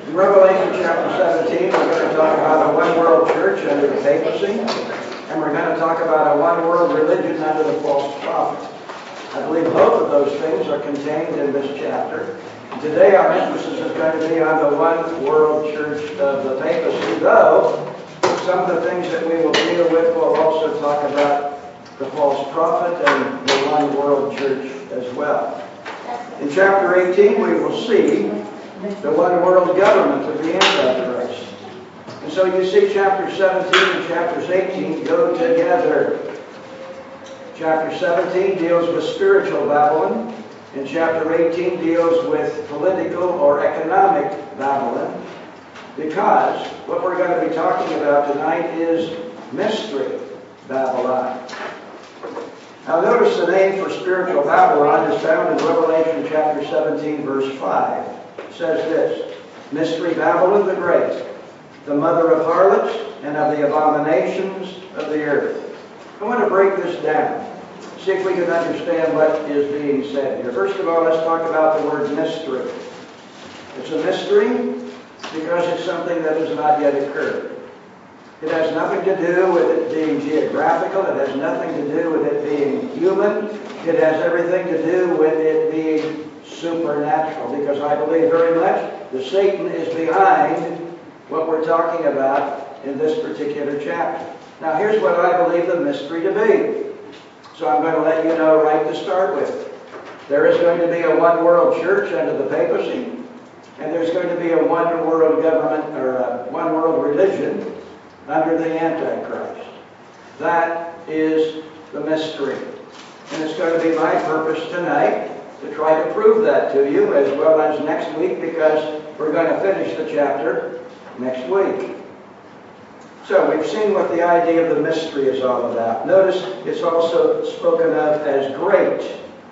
In Revelation chapter 17, we're going to talk about a one-world church under the papacy, and we're going to talk about a one-world religion under the false prophet. I believe both of those things are contained in this chapter. Today our emphasis is going to be on the one-world church of the papacy, though some of the things that we will deal with will also talk about the false prophet and the one-world church as well. In chapter 18, we will see the one-world government of the Antichrist. And so you see chapter 17 and chapters 18 go together. Chapter 17 deals with spiritual Babylon, and chapter 18 deals with political or economic Babylon, because what we're going to be talking about tonight is Mystery Babylon. Now notice the name for spiritual Babylon is found in Revelation chapter 17, verse 5. It says this: Mystery Babylon the Great, the mother of harlots and of the abominations of the earth. I want to break this down, see if we can understand what is being said here. First of all, let's talk about the word mystery. It's a mystery because it's something that has not yet occurred. It has nothing to do with it being geographical. It has nothing to do with it being human. It has everything to do with it being supernatural, because I believe very much that Satan is behind what we're talking about in this particular chapter. Now here's what I believe the mystery to be. So I'm going to let you know right to start with. There is going to be a one-world church under the papacy, and there's going to be a one-world government, or a one-world religion under the Antichrist. That is the mystery. And it's going to be my purpose tonight to try to prove that to you, as well as next week, because we're going to finish the chapter next week. So we've seen what the idea of the mystery is all about. Notice it's also spoken of as great.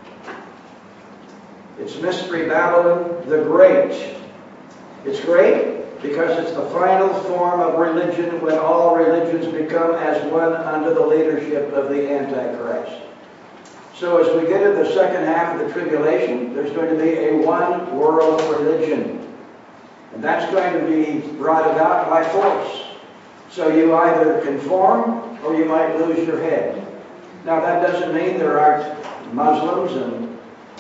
It's Mystery Babylon the Great. It's great because it's the final form of religion when all religions become as one under the leadership of the Antichrist. So as we get into the second half of the tribulation, there's going to be a one-world religion. And that's going to be brought about by force. So you either conform or you might lose your head. Now that doesn't mean there aren't Muslims and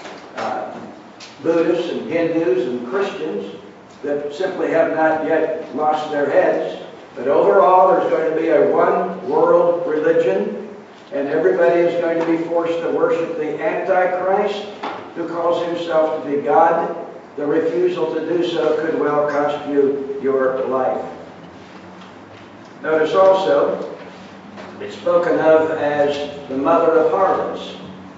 Buddhists and Hindus and Christians that simply have not yet lost their heads. But overall, there's going to be a one-world religion, and everybody is going to be forced to worship the Antichrist, who calls himself to be God. The refusal to do so could well cost you your life. Notice also, it's spoken of as the mother of harlots.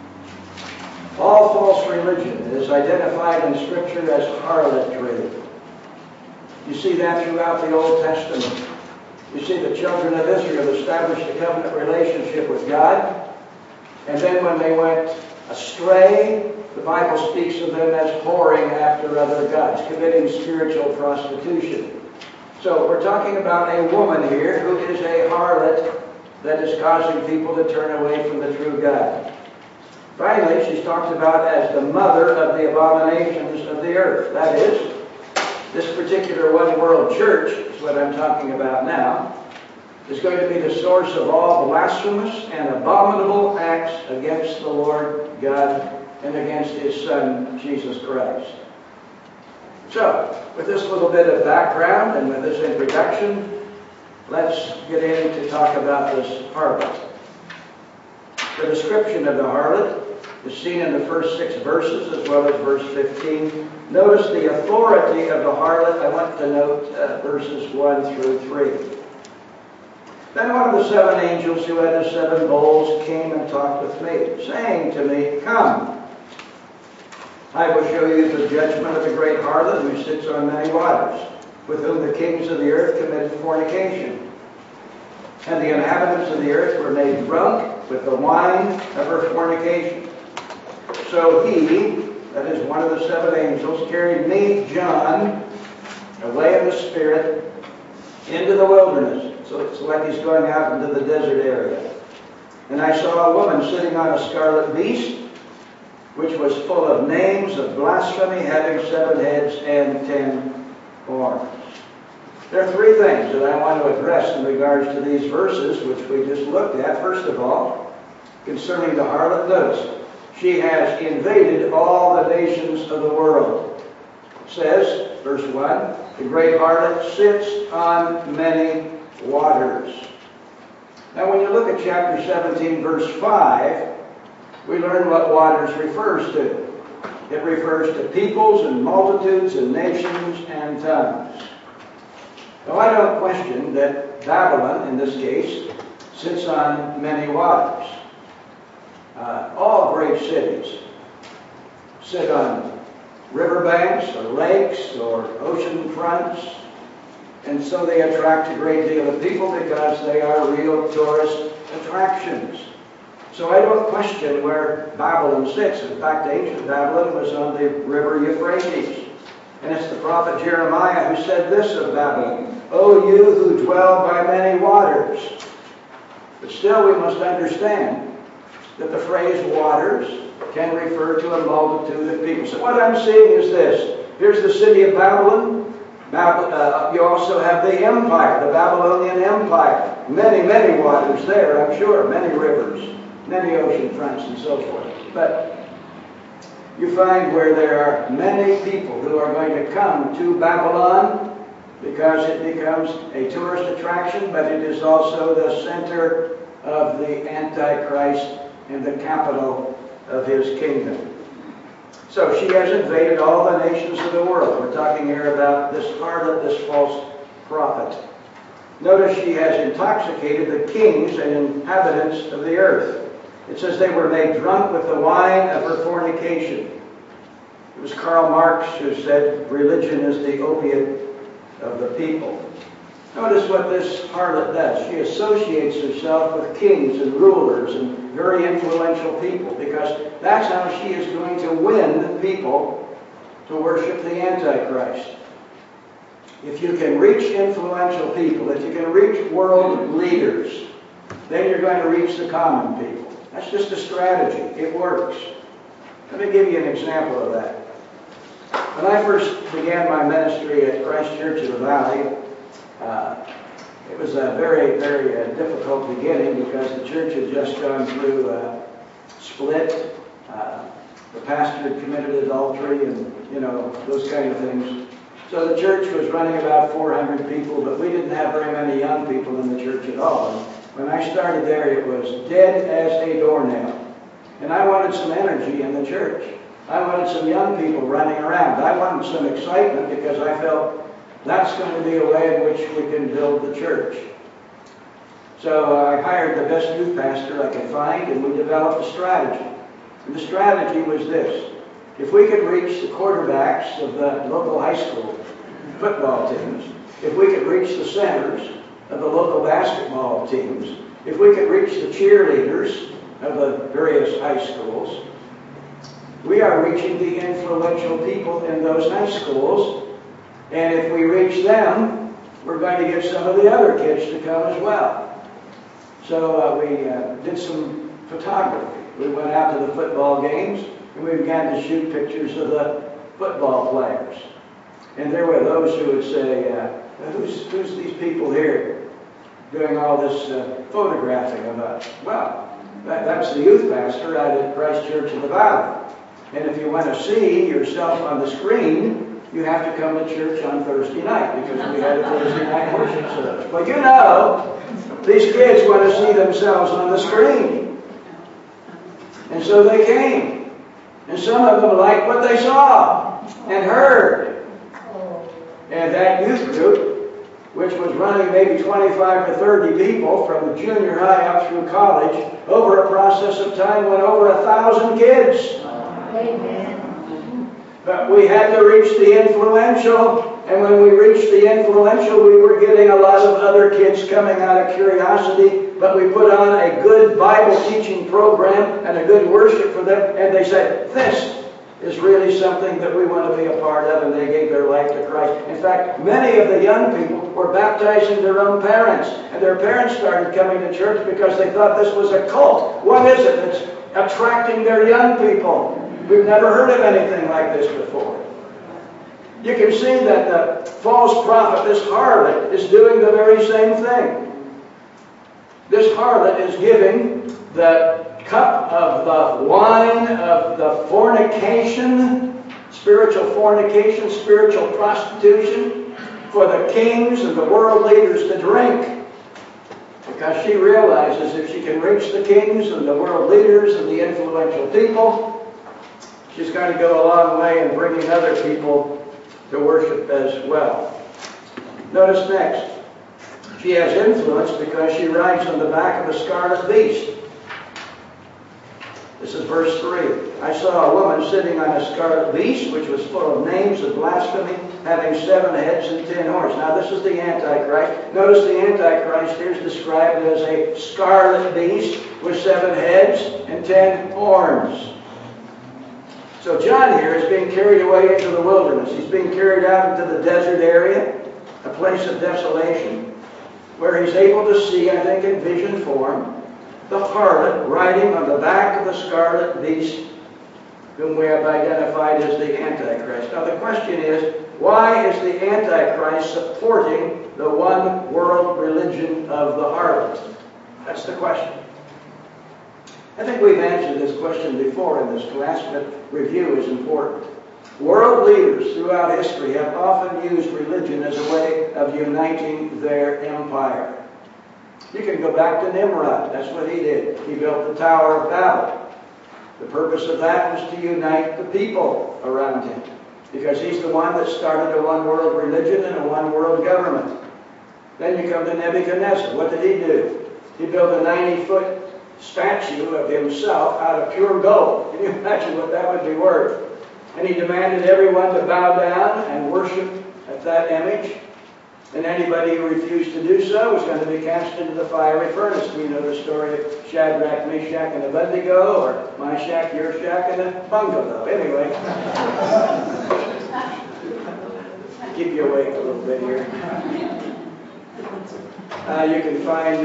All false religion is identified in Scripture as harlotry. You see that throughout the Old Testament. You see the children of Israel established a covenant relationship with God, and then when they went astray, the Bible speaks of them as whoring after other gods, committing spiritual prostitution. So we're talking about a woman here who is a harlot that is causing people to turn away from the true God. Finally, she's talked about as the mother of the abominations of the earth. That is, this particular one-world church, is what I'm talking about now, is going to be the source of all blasphemous and abominable acts against the Lord God and against His Son, Jesus Christ. So, with this little bit of background and with this introduction, let's get in to talk about this harlot. The description of the harlot is seen in the first 6 verses as well as verse 15. Notice the authority of the harlot. I want to note verses 1 through 3. Then one of the 7 angels who had the 7 bowls came and talked with me, saying to me, "Come, I will show you the judgment of the great harlot who sits on many waters, with whom the kings of the earth committed fornication. And the inhabitants of the earth were made drunk with the wine of her fornication. So he," that is one of the 7 angels, "carried me, John, away in the Spirit, into the wilderness." So it's like he's going out into the desert area. "And I saw a woman sitting on a scarlet beast, which was full of names of blasphemy, having 7 heads and 10 horns. There are three things that I want to address in regards to these verses, which we just looked at. First of all, concerning the harlot, notice, she has invaded all the nations of the world. It says, verse 1, the great harlot sits on many waters. Now when you look at chapter 17, verse 5, we learn what waters refers to. It refers to peoples and multitudes and nations and tongues. Now I don't question that Babylon, in this case, sits on many waters. All great cities sit on riverbanks or lakes or ocean fronts, and so they attract a great deal of people because they are real tourist attractions. So I don't question where Babylon sits. In fact, ancient Babylon was on the river Euphrates. And it's the prophet Jeremiah who said this of Babylon, "O you who dwell by many waters." But still we must understand that the phrase waters can refer to a multitude of people. So what I'm seeing is this. Here's the city of Babylon. You also have the empire, the Babylonian Empire. Many, many waters there, I'm sure. Many rivers, many ocean fronts, and so forth. But you find where there are many people who are going to come to Babylon because it becomes a tourist attraction, but it is also the center of the Antichrist and the capital of his kingdom. So she has invaded all the nations of the world. We're talking here about this harlot, this false prophet. Notice she has intoxicated the kings and inhabitants of the earth. It says they were made drunk with the wine of her fornication. It was Karl Marx who said religion is the opiate of the people. Notice what this harlot does. She associates herself with kings and rulers and very influential people because that's how she is going to win people to worship the Antichrist. If you can reach influential people, if you can reach world leaders, then you're going to reach the common people. That's just a strategy. It works. Let me give you an example of that. When I first began my ministry at Christ Church in the Valley, it was a very, very difficult beginning because the church had just gone through a split. The pastor had committed adultery and, those kind of things. So the church was running about 400 people, but we didn't have very many young people in the church at all. And when I started there, it was dead as a doornail. And I wanted some energy in the church. I wanted some young people running around. I wanted some excitement because I felt that's going to be a way in which we can build the church. So I hired the best youth pastor I could find, and we developed a strategy. And the strategy was this. If we could reach the quarterbacks of the local high school football teams, if we could reach the centers of the local basketball teams, if we could reach the cheerleaders of the various high schools, we are reaching the influential people in those high schools. And if we reach them, we're going to get some of the other kids to come as well. So we did some photography. We went out to the football games, and we began to shoot pictures of the football players. And there were those who would say, who's these people here doing all this photographing of us? Well, that's the youth pastor out at Christ Church in the Valley. And if you want to see yourself on the screen, you have to come to church on Thursday night because we had a Thursday night worship service. But these kids want to see themselves on the screen. And so they came. And some of them liked what they saw and heard. And that youth group, which was running maybe 25 to 30 people from the junior high up through college, over a process of time went over 1,000 kids. Amen. But we had to reach the influential, and when we reached the influential, we were getting a lot of other kids coming out of curiosity, but we put on a good Bible teaching program and a good worship for them, and they said, this is really something that we want to be a part of, and they gave their life to Christ. In fact, many of the young people were baptizing their own parents, and their parents started coming to church because they thought this was a cult. What is it that's attracting their young people? We've never heard of anything like this before. You can see that the false prophet, this harlot, is doing the very same thing. This harlot is giving the cup of the wine of the fornication, spiritual prostitution, for the kings and the world leaders to drink. Because she realizes if she can reach the kings and the world leaders and the influential people, she's going to go a long way in bringing other people to worship as well. Notice next, she has influence because she rides on the back of a scarlet beast. This is verse 3. I saw a woman sitting on a scarlet beast, which was full of names of blasphemy, having 7 heads and 10 horns. Now this is the Antichrist. Notice the Antichrist here is described as a scarlet beast with 7 heads and 10 horns. So John here is being carried away into the wilderness. He's being carried out into the desert area, a place of desolation, where he's able to see, I think in vision form, the harlot riding on the back of the scarlet beast, whom we have identified as the Antichrist. Now the question is, why is the Antichrist supporting the one world religion of the harlot? That's the question. I think we've answered this question before in this class, but review is important. World leaders throughout history have often used religion as a way of uniting their empire. You can go back to Nimrod. That's what he did. He built the Tower of Babel. The purpose of that was to unite the people around him, because he's the one that started a one-world religion and a one-world government. Then you come to Nebuchadnezzar. What did he do? He built a 90-foot statue of himself out of pure gold. Can you imagine what that would be worth? And he demanded everyone to bow down and worship at that image. And anybody who refused to do so was going to be cast into the fiery furnace. We know the story of Shadrach, Meshach, and Abednego, or my shack, your shack, and a bungalow. Anyway, keep you awake a little bit here. You can find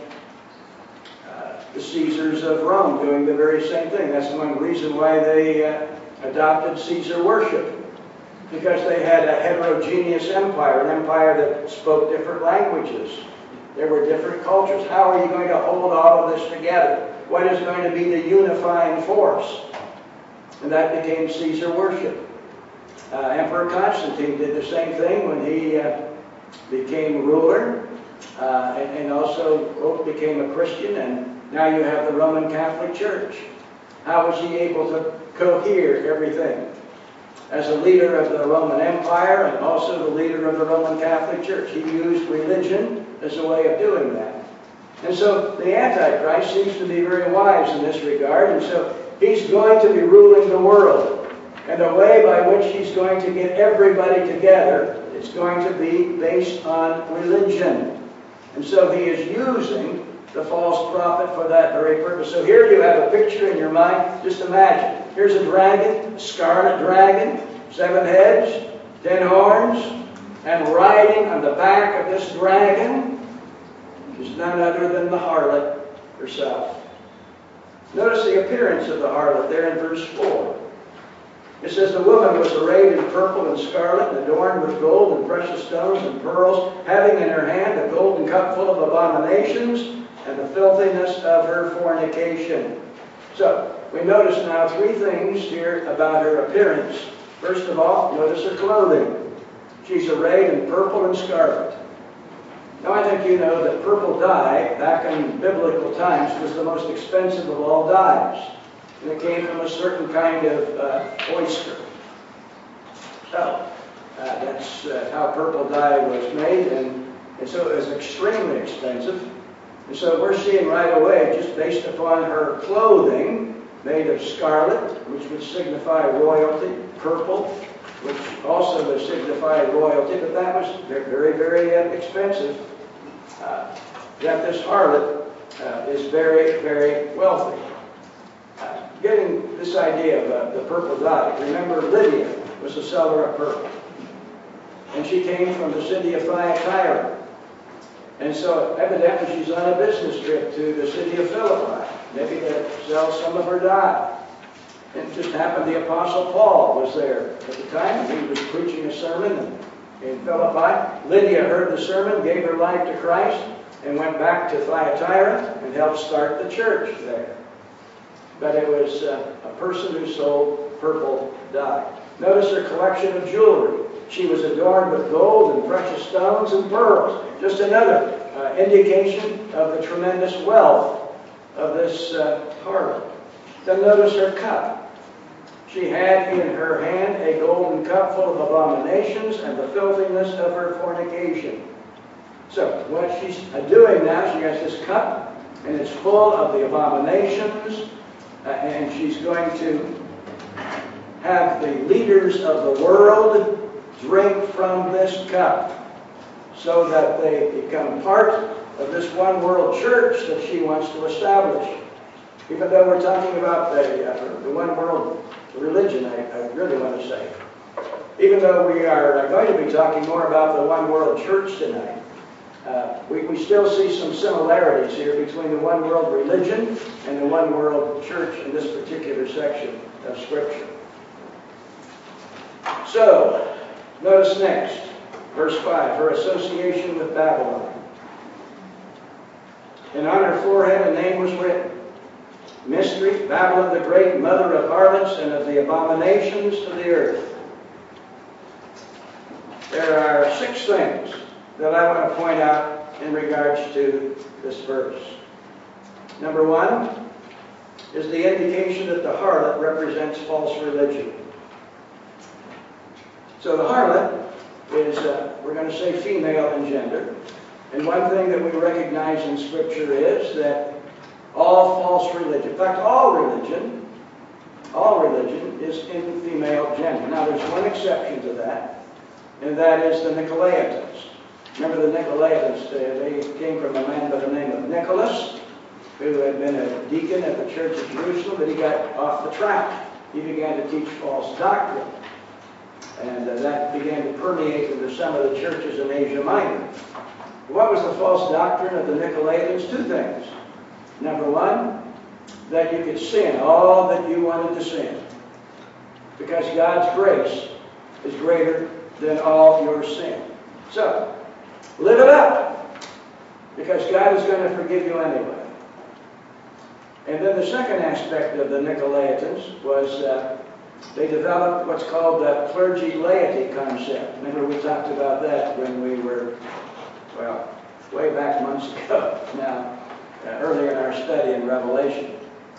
the Caesars of Rome doing the very same thing. That's one reason why they adopted Caesar worship, because they had a heterogeneous empire, an empire that spoke different languages. There were different cultures. How are you going to hold all of this together? What is going to be the unifying force? And that became Caesar worship. Emperor Constantine did the same thing when he became ruler, and also became a Christian, and now you have the Roman Catholic Church. How was he able to cohere everything? As a leader of the Roman Empire and also the leader of the Roman Catholic Church, he used religion as a way of doing that. And so the Antichrist seems to be very wise in this regard, and so he's going to be ruling the world. And the way by which he's going to get everybody together, it's going to be based on religion. And so he is using the false prophet for that very purpose. So here you have a picture in your mind. Just imagine. Here's a dragon, a scarlet dragon, 7 heads, 10 horns, and riding on the back of this dragon is none other than the harlot herself. Notice the appearance of the harlot there in verse 4. It says, the woman was arrayed in purple and scarlet, and adorned with gold and precious stones and pearls, having in her hand a golden cup full of abominations and the filthiness of her fornication. So, we notice now 3 things here about her appearance. First of all, notice her clothing. She's arrayed in purple and scarlet. Now, I think you know that purple dye, back in biblical times, was the most expensive of all dyes. And it came from a certain kind of oyster. So, that's how purple dye was made, and so it was extremely expensive. And so we're seeing right away, just based upon her clothing, made of scarlet, which would signify royalty, purple, which also would signify royalty, but that was very, very expensive. Yet this harlot is very, very wealthy. Getting this idea of the purple dye, remember Lydia was a seller of purple. And she came from the city of Thyatira. And so evidently she's on a business trip to the city of Philippi, maybe to sell some of her dye. And it just happened the Apostle Paul was there at the time, and he was preaching a sermon in Philippi. Lydia heard the sermon, gave her life to Christ, and went back to Thyatira and helped start the church there. But it was a person who sold purple dye. Notice her collection of jewelry. She was adorned with gold and precious stones and pearls. Just another indication of the tremendous wealth of this harlot. Then notice her cup. She had in her hand a golden cup full of abominations and the filthiness of her fornication. So what she's doing now, she has this cup, and it's full of the abominations, and she's going to have the leaders of the world drink from this cup so that they become part of this one world church that she wants to establish. Even though we're talking about the one world religion, I really want to say, even though we are going to be talking more about the one world church tonight, we still see some similarities here between the one world religion and the one world church in this particular section of Scripture. So, notice next, verse 5, her association with Babylon. And on her forehead a name was written, Mystery, Babylon the Great, mother of harlots and of the abominations of the earth. There are 6 things that I want to point out in regards to this verse. Number 1 is the indication that the harlot represents false religion. So the harlot is, we're going to say, female in gender. And one thing that we recognize in Scripture is that all false religion, in fact, all religion is in female gender. Now, there's one exception to that, and that is the Nicolaitans. Remember the Nicolaitans, they came from a man by the name of Nicholas, who had been a deacon at the church of Jerusalem, but he got off the track. He began to teach false doctrine. And that began to permeate into some of the churches in Asia Minor. What was the false doctrine of the Nicolaitans? 2 things. Number 1, that you could sin all that you wanted to sin, because God's grace is greater than all your sin. So, live it up, because God is going to forgive you anyway. And then the second aspect of the Nicolaitans was they developed what's called the clergy-laity concept. Remember we talked about that when we were, well, way back months ago now, earlier in our study in Revelation,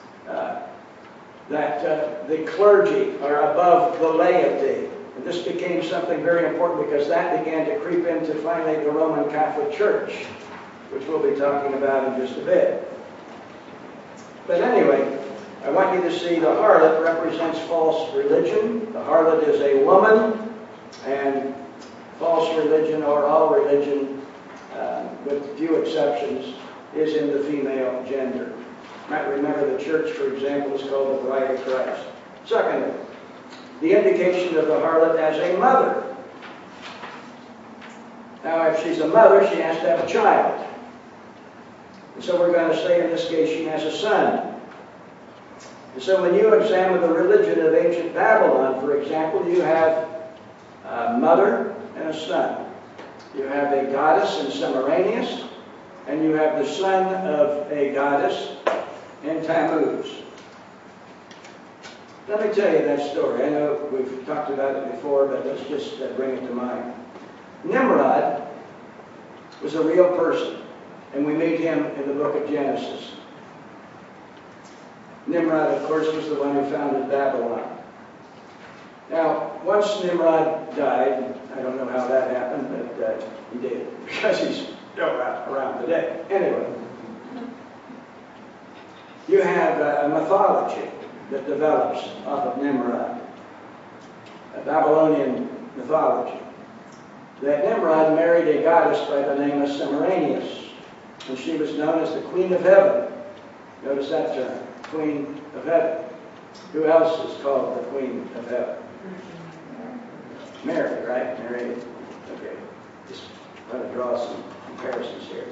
that the clergy are above the laity. And this became something very important because that began to creep into finally the Roman Catholic Church, which we'll be talking about in just a bit. But anyway, I want you to see the harlot represents false religion. The harlot is a woman, and false religion, or all religion, with few exceptions, is in the female gender. You might remember the church, for example, is called the Bride of Christ. Secondly, the indication of the harlot as a mother. Now, if she's a mother, she has to have a child. And so we're going to say in this case she has a son. And so when you examine the religion of ancient Babylon, for example, you have a mother and a son. You have a goddess in Semiramis, and you have the son of a goddess in Tammuz. Let me tell you that story. I know we've talked about it before, but let's just bring it to mind. Nimrod was a real person, and we meet him in the book of Genesis. Nimrod, of course, was the one who founded Babylon. Now, once Nimrod died, I don't know how that happened, but he did, because he's still around today. Anyway, you have a mythology that develops off of Nimrod, a Babylonian mythology, that Nimrod married a goddess by the name of Semiramis, and she was known as the Queen of Heaven. Notice that term, Queen of Heaven. Who else is called the Queen of Heaven? Mary, right? Mary. Okay. Just want to draw some comparisons here.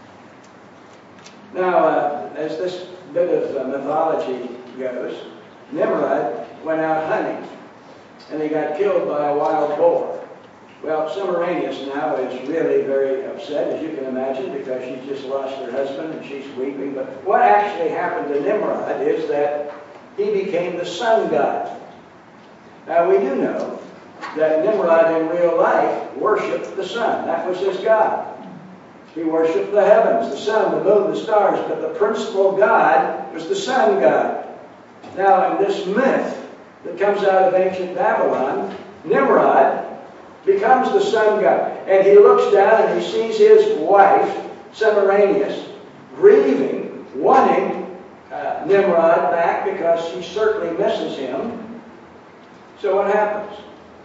Now, as this bit of mythology goes, Nimrod went out hunting, and he got killed by a wild boar. Well, Semiramis now is really very upset, as you can imagine, because she's just lost her husband and she's weeping. But what actually happened to Nimrod is that he became the sun god. Now, we do know that Nimrod in real life worshipped the sun. That was his god. He worshipped the heavens, the sun, the moon, the stars, but the principal god was the sun god. Now, in this myth that comes out of ancient Babylon, Nimrod becomes the sun god. And he looks down and he sees his wife, Semiramis, grieving, wanting Nimrod back because she certainly misses him. So what happens?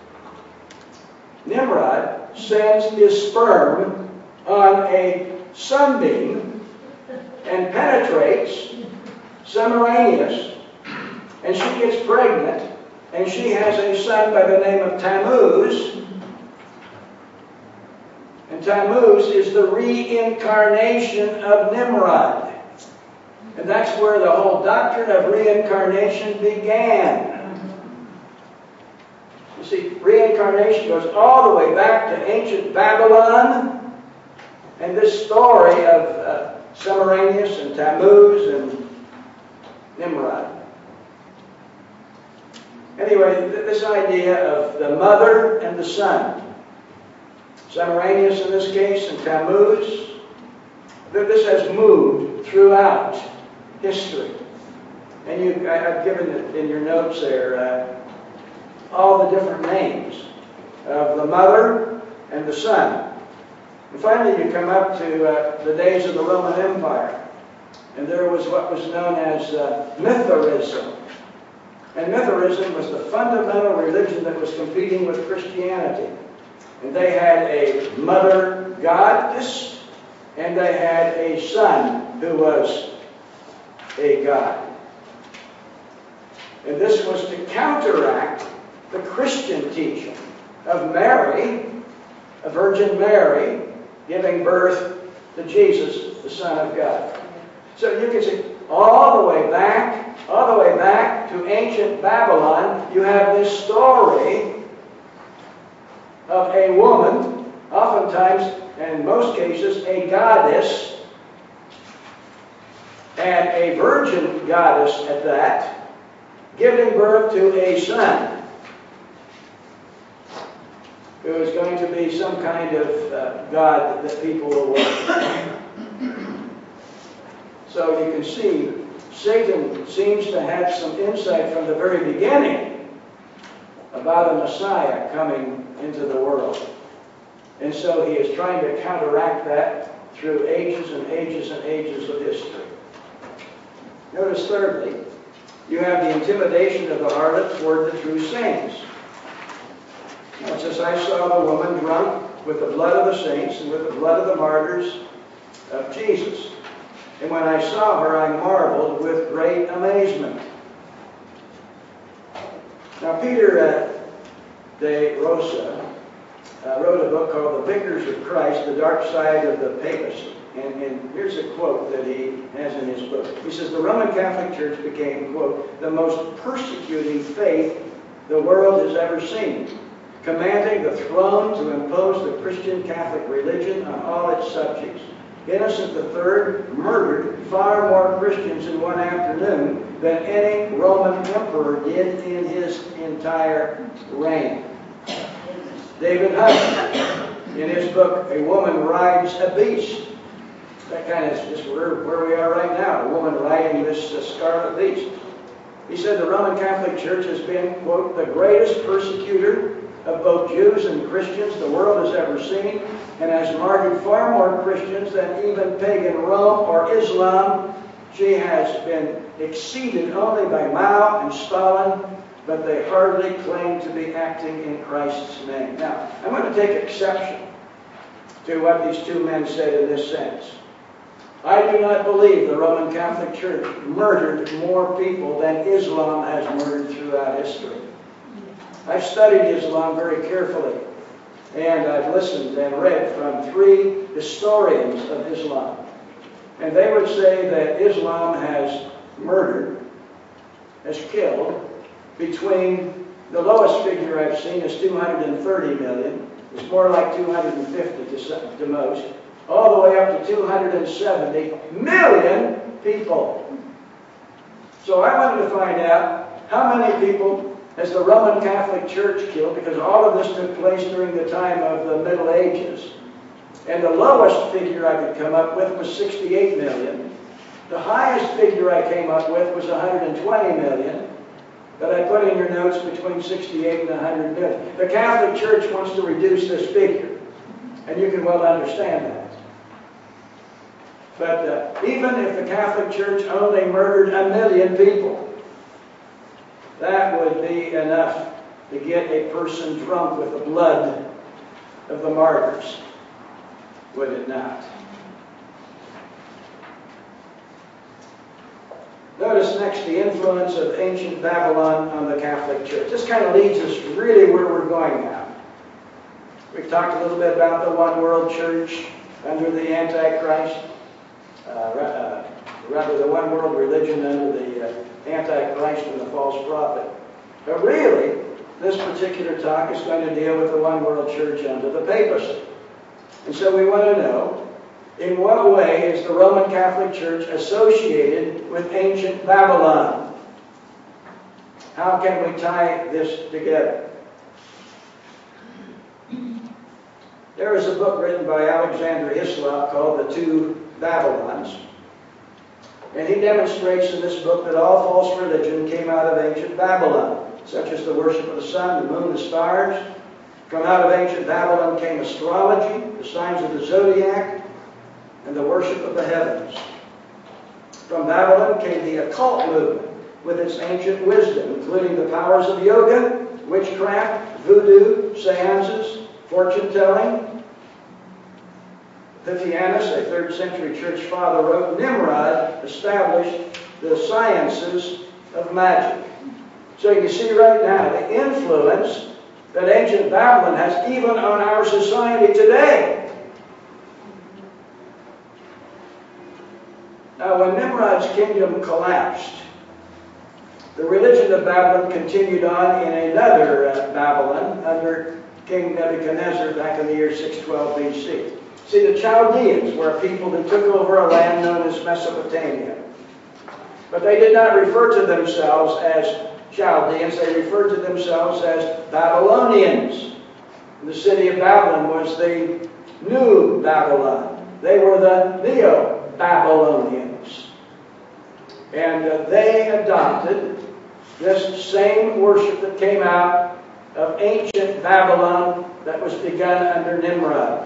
Nimrod sends his sperm on a sunbeam and penetrates Semiramis, and she gets pregnant, and she has a son by the name of Tammuz. And Tammuz is the reincarnation of Nimrod. And that's where the whole doctrine of reincarnation began. You see, reincarnation goes all the way back to ancient Babylon. And this story of Semiramis and Tammuz and Nimrod. Anyway, this idea of the mother and the son. Semiramis in this case and Tammuz. This has moved throughout history. And I've given it in your notes there all the different names of the mother and the son. And finally, you come up to the days of the Roman Empire. And there was what was known as Mithraism. And Mithraism was the fundamental religion that was competing with Christianity. And they had a mother goddess, and they had a son who was a god. And this was to counteract the Christian teaching of Mary, a Virgin Mary, giving birth to Jesus, the Son of God. So you can see all the way back to ancient Babylon, you have this story of a woman, oftentimes, and in most cases, a goddess, and a virgin goddess at that, giving birth to a son who is going to be some kind of god that people will worship. So you can see, Satan seems to have some insight from the very beginning about a Messiah coming into the world. And so he is trying to counteract that through ages and ages and ages of history. Notice thirdly, you have the intimidation of the harlot toward the true saints. It says, I saw the woman drunk with the blood of the saints and with the blood of the martyrs of Jesus. And when I saw her, I marveled with great amazement. Now, Peter de Rosa wrote a book called The Vicars of Christ, The Dark Side of the Papacy. And here's a quote that he has in his book. He says, the Roman Catholic Church became, quote, the most persecuting faith the world has ever seen, commanding the throne to impose the Christian Catholic religion on all its subjects. Innocent III murdered far more Christians in one afternoon than any Roman emperor did in his entire reign. David Hunt, in his book, A Woman Rides a Beast. That kind of is just where we are right now, a woman riding this scarlet beast. He said the Roman Catholic Church has been, quote, the greatest persecutor of both Jews and Christians the world has ever seen, and has martyred far more Christians than even pagan Rome or Islam. She has been exceeded only by Mao and Stalin, but they hardly claim to be acting in Christ's name. Now, I'm going to take exception to what these two men said in this sense. I do not believe the Roman Catholic Church murdered more people than Islam has murdered throughout history. I've studied Islam very carefully, and I've listened and read from 3 historians of Islam. And they would say that Islam has murdered, has killed, between The lowest figure I've seen is 230 million. It's more like 250 to most. All the way up to 270 million people. So I wanted to find out how many people has the Roman Catholic Church killed, because all of this took place during the time of the Middle Ages. And the lowest figure I could come up with was 68 million. The highest figure I came up with was 120 million. But I put in your notes between 68 and 100 million. The Catholic Church wants to reduce this figure. And you can well understand that. But even if the Catholic Church only murdered 1 million people, that would be enough to get a person drunk with the blood of the martyrs, would it not? Notice next the influence of ancient Babylon on the Catholic Church. This kind of leads us really where we're going now. We've talked a little bit about the one world church under the Antichrist, rather the one world religion under the Antichrist and the false prophet. But really, this particular talk is going to deal with the one world church under the papacy. And so we want to know, in what way is the Roman Catholic Church associated with ancient Babylon? How can we tie this together? There is a book written by Alexander Hislop called The Two Babylons. And he demonstrates in this book that all false religion came out of ancient Babylon, such as the worship of the sun, the moon, the stars. From out of ancient Babylon came astrology, the signs of the zodiac, and the worship of the heavens. From Babylon came the occult movement with its ancient wisdom, including the powers of yoga, witchcraft, voodoo, seances, fortune-telling. Pythianus, a 3rd century church father, wrote, Nimrod established the sciences of magic. So you see right now the influence that ancient Babylon has even on our society today. Now, when Nimrod's kingdom collapsed, the religion of Babylon continued on in another Babylon under King Nebuchadnezzar back in the year 612 BC. See, the Chaldeans were a people that took over a land known as Mesopotamia. But they did not refer to themselves as Chaldeans. They referred to themselves as Babylonians. The city of Babylon was the New Babylon. They were the Neo-Babylonians. And they adopted this same worship that came out of ancient Babylon that was begun under Nimrod.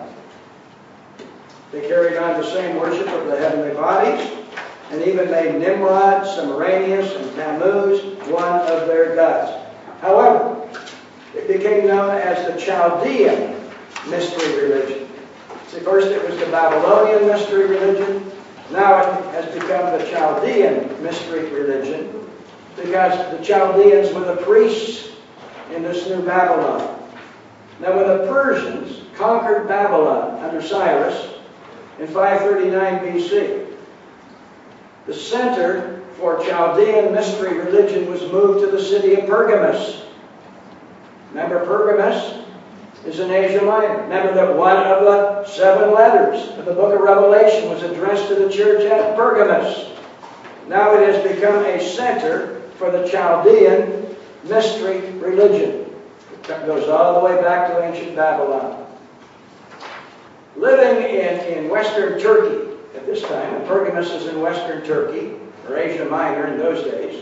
They carried on the same worship of the heavenly bodies, and even made Nimrod, Semiramis, and Tammuz one of their gods. However, it became known as the Chaldean mystery religion. See, first it was the Babylonian mystery religion. Now it has become the Chaldean mystery religion, because the Chaldeans were the priests in this new Babylon. Now, when the Persians conquered Babylon under Cyrus in 539 BC, the center for Chaldean mystery religion was moved to the city of Pergamus. Remember, Pergamus is in Asia Minor. Remember that one of the 7 letters of the book of Revelation was addressed to the church at Pergamus. Now it has become a center for the Chaldean mystery religion. It goes all the way back to ancient Babylon. Living in Western Turkey at this time, and Pergamus is in Western Turkey, or Asia Minor in those days,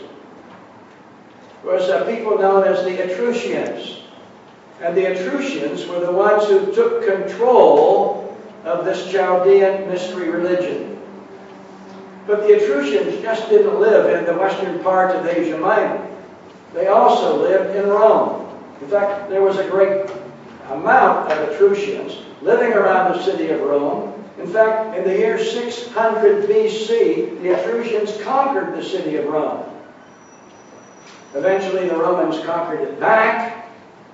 was people known as the Etruscians. And the Etruscians were the ones who took control of this Chaldean mystery religion. But the Etruscians just didn't live in the western part of Asia Minor. They also lived in Rome. In fact, there was a great amount of Etruscians living around the city of Rome. In fact, in the year 600 BC, the Etruscians conquered the city of Rome. Eventually, the Romans conquered it back.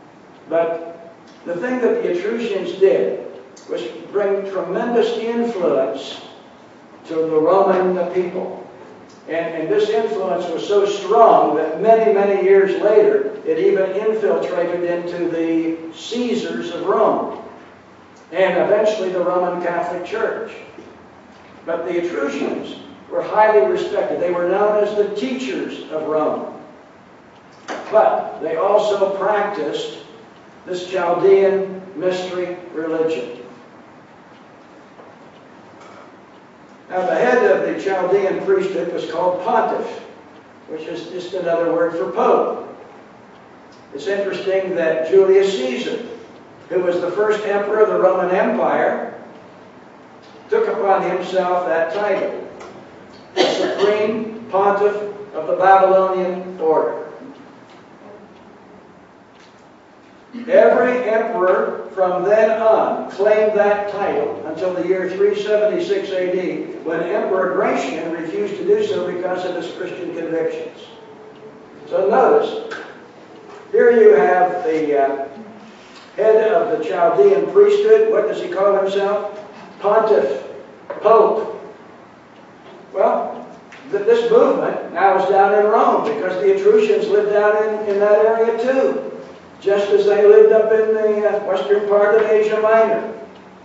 But the thing that the Etruscians did was bring tremendous influence to the Roman people. And this influence was so strong that many, many years later, it even infiltrated into the Caesars of Rome, and eventually the Roman Catholic Church. But the Etruscans were highly respected. They were known as the teachers of Rome. But they also practiced this Chaldean mystery religion. Now, the head of the Chaldean priesthood was called Pontiff, which is just another word for Pope. It's interesting that Julius Caesar, who was the first emperor of the Roman Empire, took upon himself that title, the Supreme Pontiff of the Babylonian order. Every emperor from then on claimed that title until the year 376 AD, when Emperor Gratian refused to do so because of his Christian convictions. So notice, here you have the head of the Chaldean priesthood. What does he call himself? Pontiff, Pope. Well, this movement now is down in Rome because the Etruscans lived down in that area too, just as they lived up in the western part of Asia Minor.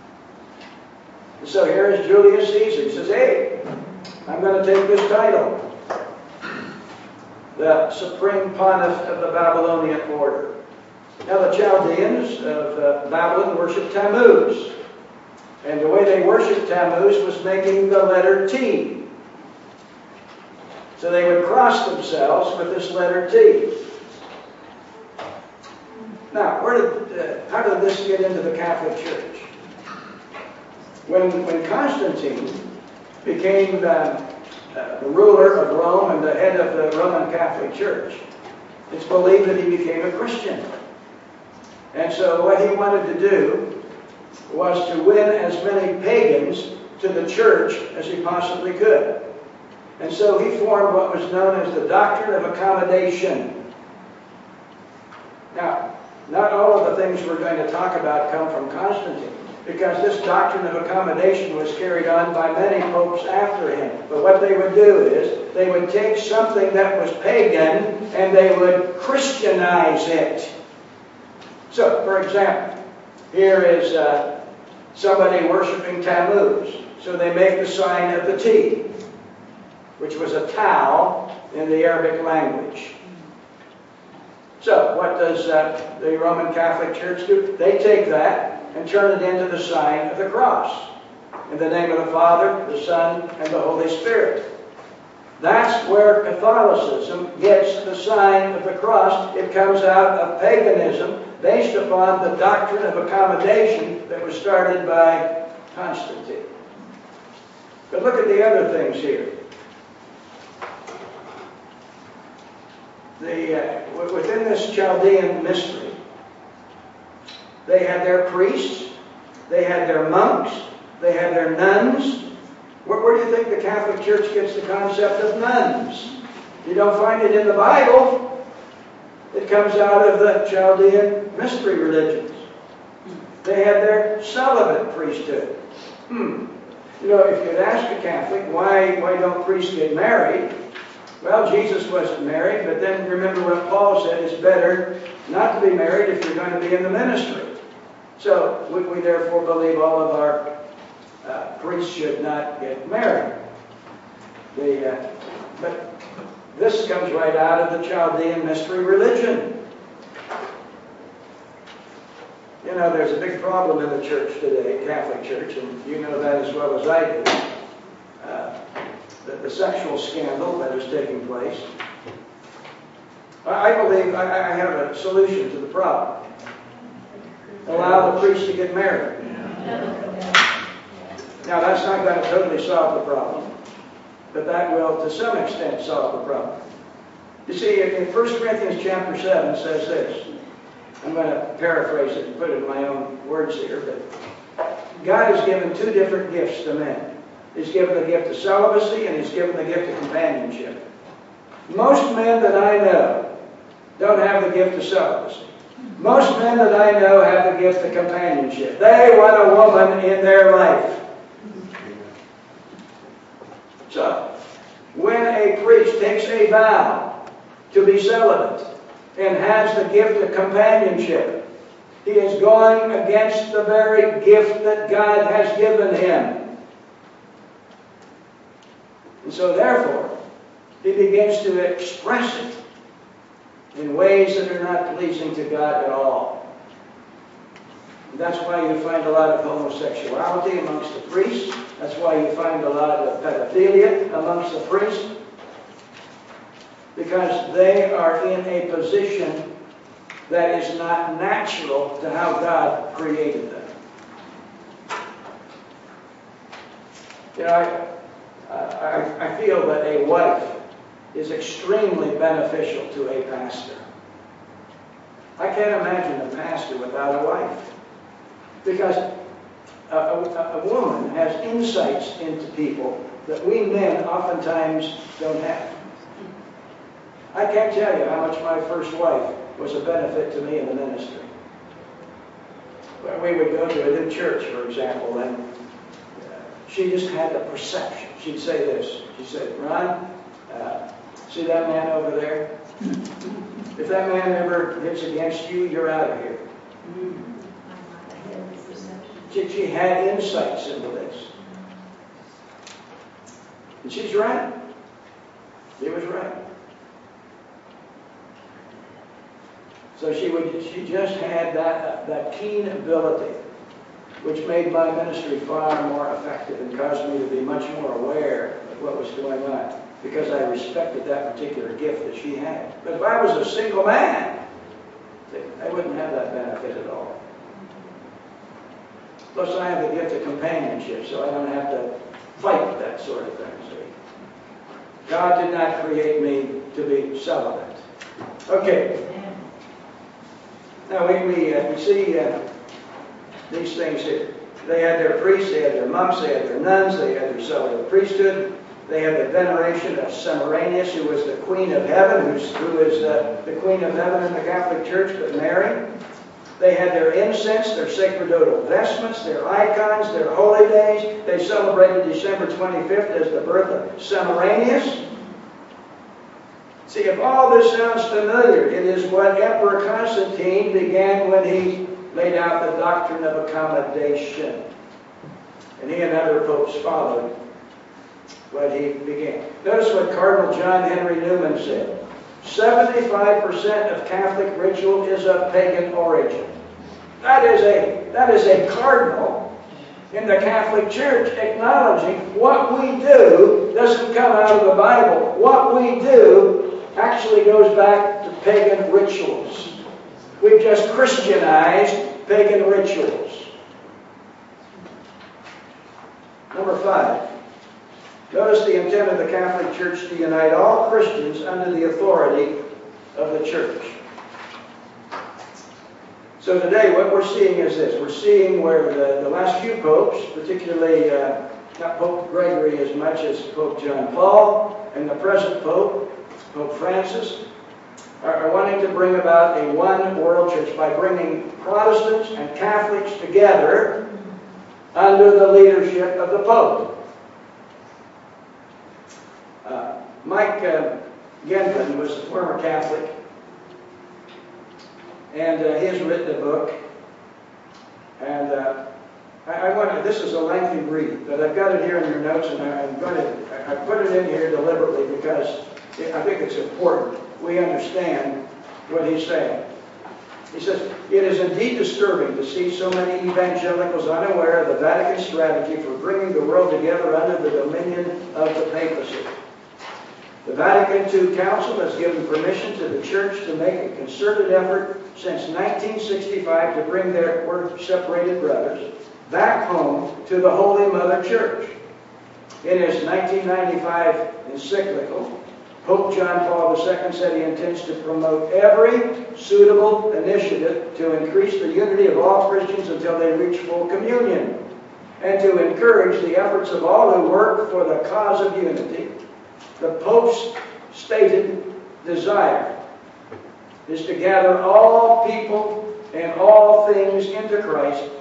So here is Julius Caesar. He says, hey, I'm going to take this title, the Supreme Pontiff of the Babylonian order. Now, the Chaldeans of Babylon worshiped Tammuz. And the way they worshiped Tammuz was making the letter T. So they would cross themselves with this letter T. Now, how did this get into the Catholic Church? When Constantine became the ruler of Rome and the head of the Roman Catholic Church, it's believed that he became a Christian. And so what he wanted to do was to win as many pagans to the church as he possibly could. And so he formed what was known as the doctrine of accommodation. Now, not all of the things we're going to talk about come from Constantine, because this doctrine of accommodation was carried on by many popes after him. But what they would do is they would take something that was pagan and they would Christianize it. So, for example, here is somebody worshiping Tammuz. So they make the sign of the T, which was a tau in the Arabic language. So what does the Roman Catholic Church do? They take that and turn it into the sign of the cross. In the name of the Father, the Son, and the Holy Spirit. That's where Catholicism gets the sign of the cross. It comes out of paganism based upon the doctrine of accommodation that was started by Constantine. But look at the other things here. Within this Chaldean mystery, they had their priests, they had their monks, they had their nuns. Where do you think the Catholic Church gets the concept of nuns? You don't find it in the Bible. It comes out of the Chaldean mystery religions. They had their celibate priesthood. You know, if you'd ask a Catholic, why don't priests get married? Well, Jesus wasn't married, but then remember what Paul said, it's better not to be married if you're going to be in the ministry. So we therefore believe all of our priests should not get married. But this comes right out of the Chaldean mystery religion. You know, there's a big problem in the church today, Catholic Church, and you know that as well as I do. The sexual scandal that is taking place. I believe I have a solution to the problem. Allow the priest to get married. Now, that's not going to totally solve the problem, but that will, to some extent, solve the problem. You see, in 1 Corinthians chapter 7 says this. I'm going to paraphrase it and put it in my own words here, but God has given two different gifts to men. He's given the gift of celibacy and he's given the gift of companionship. Most men that I know don't have the gift of celibacy. Most men that I know have the gift of companionship. They want a woman in their life. So, When a priest takes a vow to be celibate and has the gift of companionship, he is going against the very gift that God has given him. And so therefore, he begins to express it in ways that are not pleasing to God at all. And that's why you find a lot of homosexuality amongst the priests. That's why you find a lot of pedophilia amongst the priests. Because they are in a position that is not natural to how God created them. You know, I feel that a wife is extremely beneficial to a pastor. I can't imagine a pastor without a wife. Because a woman has insights into people that we men oftentimes don't have. I can't tell you how much my first wife was a benefit to me in the ministry. When we would go to a new church, for example, and she just had the perception. She'd say this. She'd say, Ron, see that man over there? If that man ever hits against you, you're out of here. She had insights into this. And she's right. She was right. So she just had that keen ability, which made my ministry far more effective and caused me to be much more aware of what was going on, because I respected that particular gift that she had. But if I was a single man, I wouldn't have that benefit at all. Plus, I have the gift of companionship, so I don't have to fight that sort of thing. See? God did not create me to be celibate. Okay. Now, we see these things here. They had their priests, they had their monks, they had their nuns, they had their celibate priesthood. They had the veneration of Semiramis, who was the Queen of Heaven, who is the Queen of Heaven in the Catholic Church, but Mary. They had their incense, their sacerdotal vestments, their icons, their holy days. They celebrated December 25th as the birth of Semiramis. See, if all this sounds familiar, it is what Emperor Constantine began when he laid out the doctrine of accommodation. And he and other popes followed what he began. Notice what Cardinal John Henry Newman said. 75% of Catholic ritual is of pagan origin. That is a cardinal in the Catholic Church acknowledging what we do doesn't come out of the Bible. What we do actually goes back to pagan rituals. We've just Christianized pagan rituals. Number 5. Notice the intent of the Catholic Church to unite all Christians under the authority of the Church. So today what we're seeing is this. We're seeing where the last few popes, particularly not Pope Gregory as much as Pope John Paul, and the present Pope, Pope Francis, are wanting to bring about a one world church by bringing Protestants and Catholics together under the leadership of the Pope. Mike Genvin was a former Catholic, and he has written a book. And this is a lengthy read, but I've got it here in your notes, and I put it in here deliberately because I think it's important we understand what he's saying. He says, it is indeed disturbing to see so many evangelicals unaware of the Vatican strategy for bringing the world together under the dominion of the papacy. The Vatican II Council has given permission to the Church to make a concerted effort since 1965 to bring their separated brothers back home to the Holy Mother Church. In his 1995 encyclical, Pope John Paul II said he intends to promote every suitable initiative to increase the unity of all Christians until they reach full communion, and to encourage the efforts of all who work for the cause of unity. The Pope's stated desire is to gather all people and all things into Christ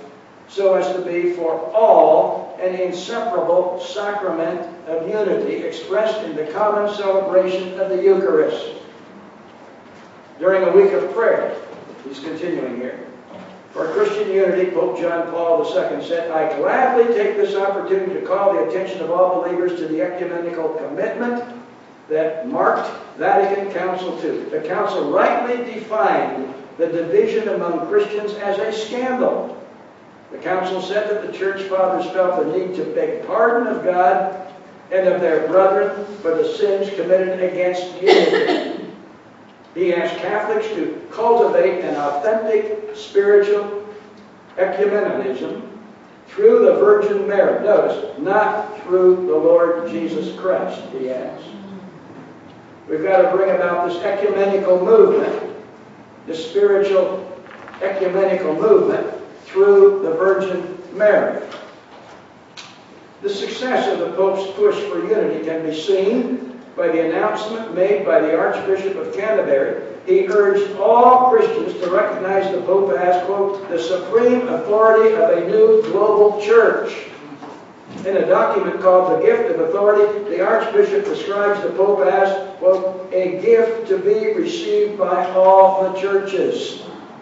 so as to be for all an inseparable sacrament of unity expressed in the common celebration of the Eucharist. During a week of prayer, he's continuing here. For Christian unity, Pope John Paul II said, I gladly take this opportunity to call the attention of all believers to the ecumenical commitment that marked Vatican Council II. The Council rightly defined the division among Christians as a scandal. The Council said that the Church Fathers felt the need to beg pardon of God and of their brethren for the sins committed against unity. He asked Catholics to cultivate an authentic spiritual ecumenism through the Virgin Mary. Notice, not through the Lord Jesus Christ, he asked. We've got to bring about this ecumenical movement, this spiritual ecumenical movement, through the Virgin Mary. The success of the Pope's push for unity can be seen by the announcement made by the Archbishop of Canterbury. He urged all Christians to recognize the Pope as, quote, the supreme authority of a new global church. In a document called The Gift of Authority, the Archbishop describes the Pope as, quote, a gift to be received by all the churches.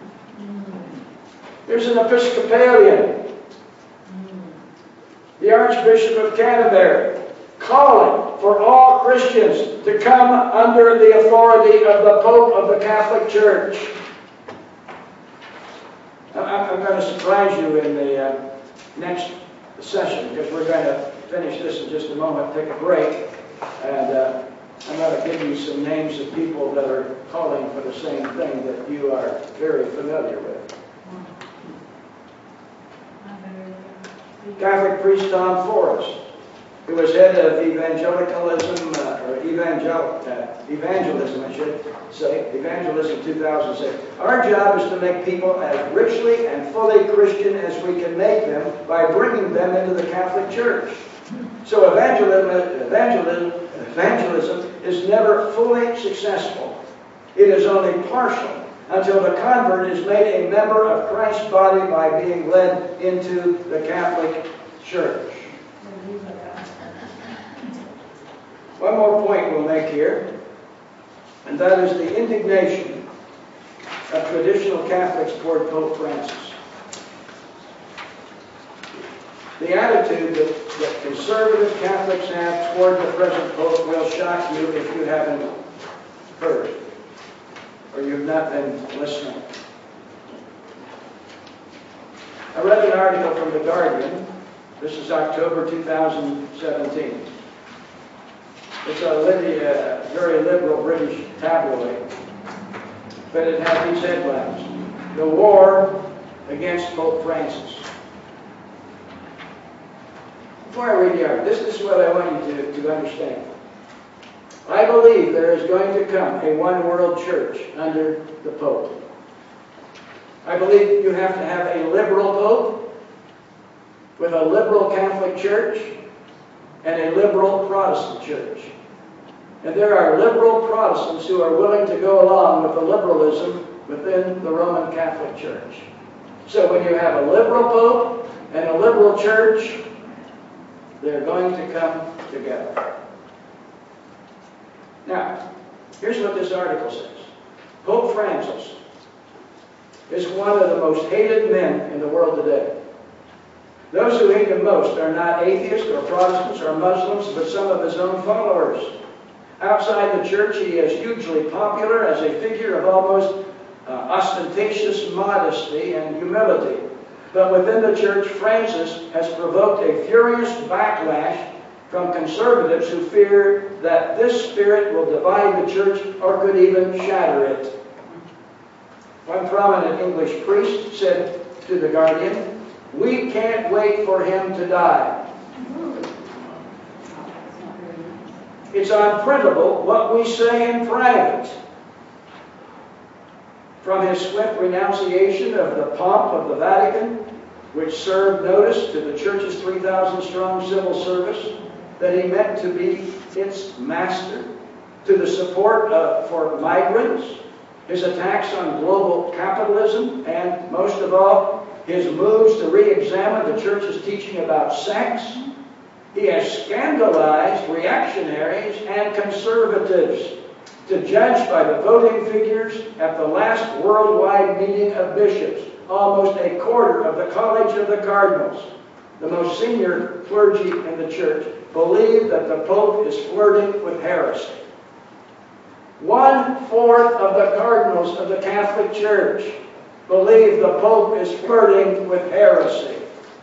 Here's an Episcopalian, the Archbishop of Canterbury, calling for all Christians to come under the authority of the Pope of the Catholic Church. I'm going to surprise you in the next session, because we're going to finish this in just a moment, take a break, and I'm going to give you some names of people that are calling for the same thing that you are very familiar with. Catholic priest Tom Forrest, who was head of evangelism, I should say, Evangelism 2006. Our job is to make people as richly and fully Christian as we can make them by bringing them into the Catholic Church. So evangelism is never fully successful. It is only partial until the convert is made a member of Christ's body by being led into the Catholic Church. One more point we'll make here, and that is the indignation of traditional Catholics toward Pope Francis. The attitude that conservative Catholics have toward the present Pope will shock you if you haven't heard, or you've not been listening. I read an article from The Guardian. This is October 2017. It's a very liberal British tabloid, but it had these headlines: The War Against Pope Francis. Before I read the article, this is what I want you to understand. I believe there is going to come a one-world church under the Pope. I believe you have to have a liberal Pope with a liberal Catholic Church and a liberal Protestant church. And there are liberal Protestants who are willing to go along with the liberalism within the Roman Catholic Church. So when you have a liberal Pope and a liberal church, they're going to come together. Now, here's what this article says. Pope Francis is one of the most hated men in the world today. Those who hate him most are not atheists or Protestants or Muslims, but some of his own followers. Outside the church, he is hugely popular as a figure of almost ostentatious modesty and humility. But within the church, Francis has provoked a furious backlash from conservatives who fear that this spirit will divide the church or could even shatter it. One prominent English priest said to The Guardian, "We can't wait for him to die. It's unprintable what we say in private." From his swift renunciation of the pomp of the Vatican, which served notice to the Church's 3,000-strong civil service that he meant to be its master, to the support for migrants, his attacks on global capitalism, and most of all, his moves to re-examine the church's teaching about sex. He has scandalized reactionaries and conservatives, to judge by the voting figures at the last worldwide meeting of bishops. Almost a quarter of the College of the Cardinals, the most senior clergy in the church, believe that the Pope is flirting with heresy. 1/4 of the cardinals of the Catholic Church believe the Pope is flirting with heresy.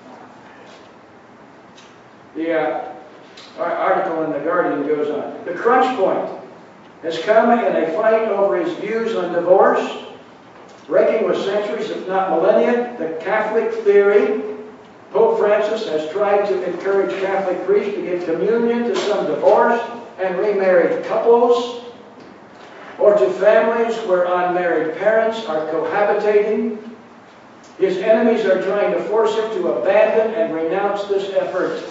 The article in The Guardian goes on. The crunch point has come in a fight over his views on divorce, breaking with centuries, if not millennia, the Catholic theory. Pope Francis has tried to encourage Catholic priests to give communion to some divorced and remarried couples, or to families where unmarried parents are cohabitating. His enemies are trying to force him to abandon and renounce this effort.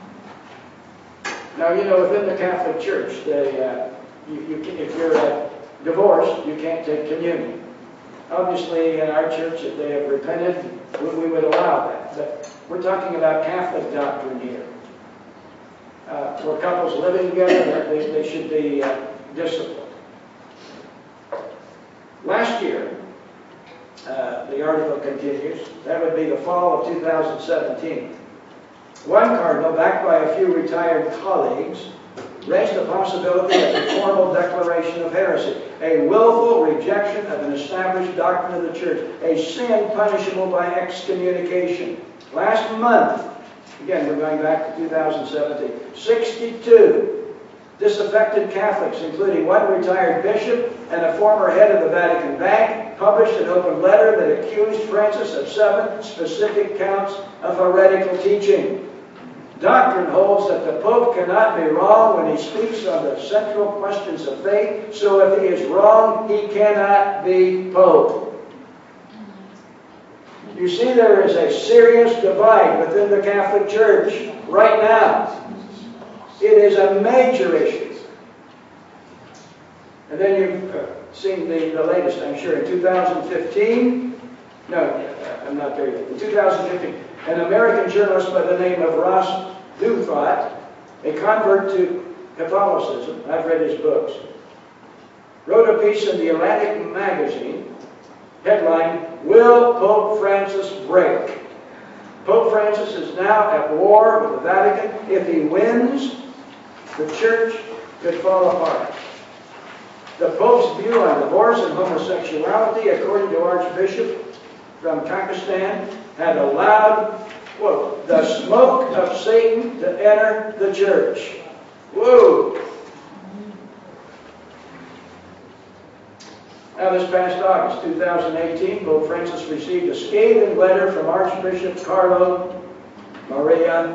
Now, you know, within the Catholic Church, if you're divorced, you can't take communion. Obviously, in our church, if they have repented, we would allow that. But we're talking about Catholic doctrine here. For couples living together, they should be disciplined. Last year, the article continues, that would be the fall of 2017. One cardinal, backed by a few retired colleagues, raised the possibility of a formal declaration of heresy, a willful rejection of an established doctrine of the church, a sin punishable by excommunication. Last month, again, we're going back to 2017, 62 disaffected Catholics, including one retired bishop and a former head of the Vatican Bank, published an open letter that accused Francis of 7 specific counts of heretical teaching. Doctrine holds that the Pope cannot be wrong when he speaks on the central questions of faith, so if he is wrong, he cannot be Pope. You see, there is a serious divide within the Catholic Church right now. It is a major issue. And then you've seen the latest, I'm sure, in 2015. No, I'm not there yet. In 2015, an American journalist by the name of Ross Douthat, a convert to Catholicism, I've read his books, wrote a piece in the Atlantic magazine, headline, "Will Pope Francis Break?" Pope Francis is now at war with the Vatican. If he wins, the church could fall apart. The Pope's view on divorce and homosexuality, according to Archbishop from Pakistan, had allowed, quote, the smoke of Satan to enter the church. Whoa! Now, this past August 2018, Pope Francis received a scathing letter from Archbishop Carlo Maria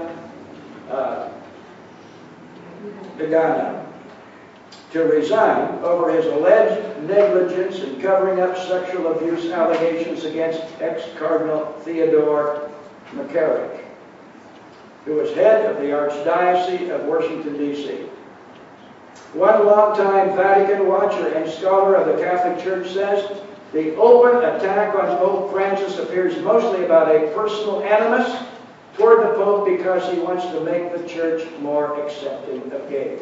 Degano to resign over his alleged negligence in covering up sexual abuse allegations against ex-Cardinal Theodore McCarrick, who was head of the Archdiocese of Washington, D.C. One longtime Vatican watcher and scholar of the Catholic Church says, the open attack on Pope Francis appears mostly about a personal animus toward the Pope because he wants to make the Church more accepting of gays.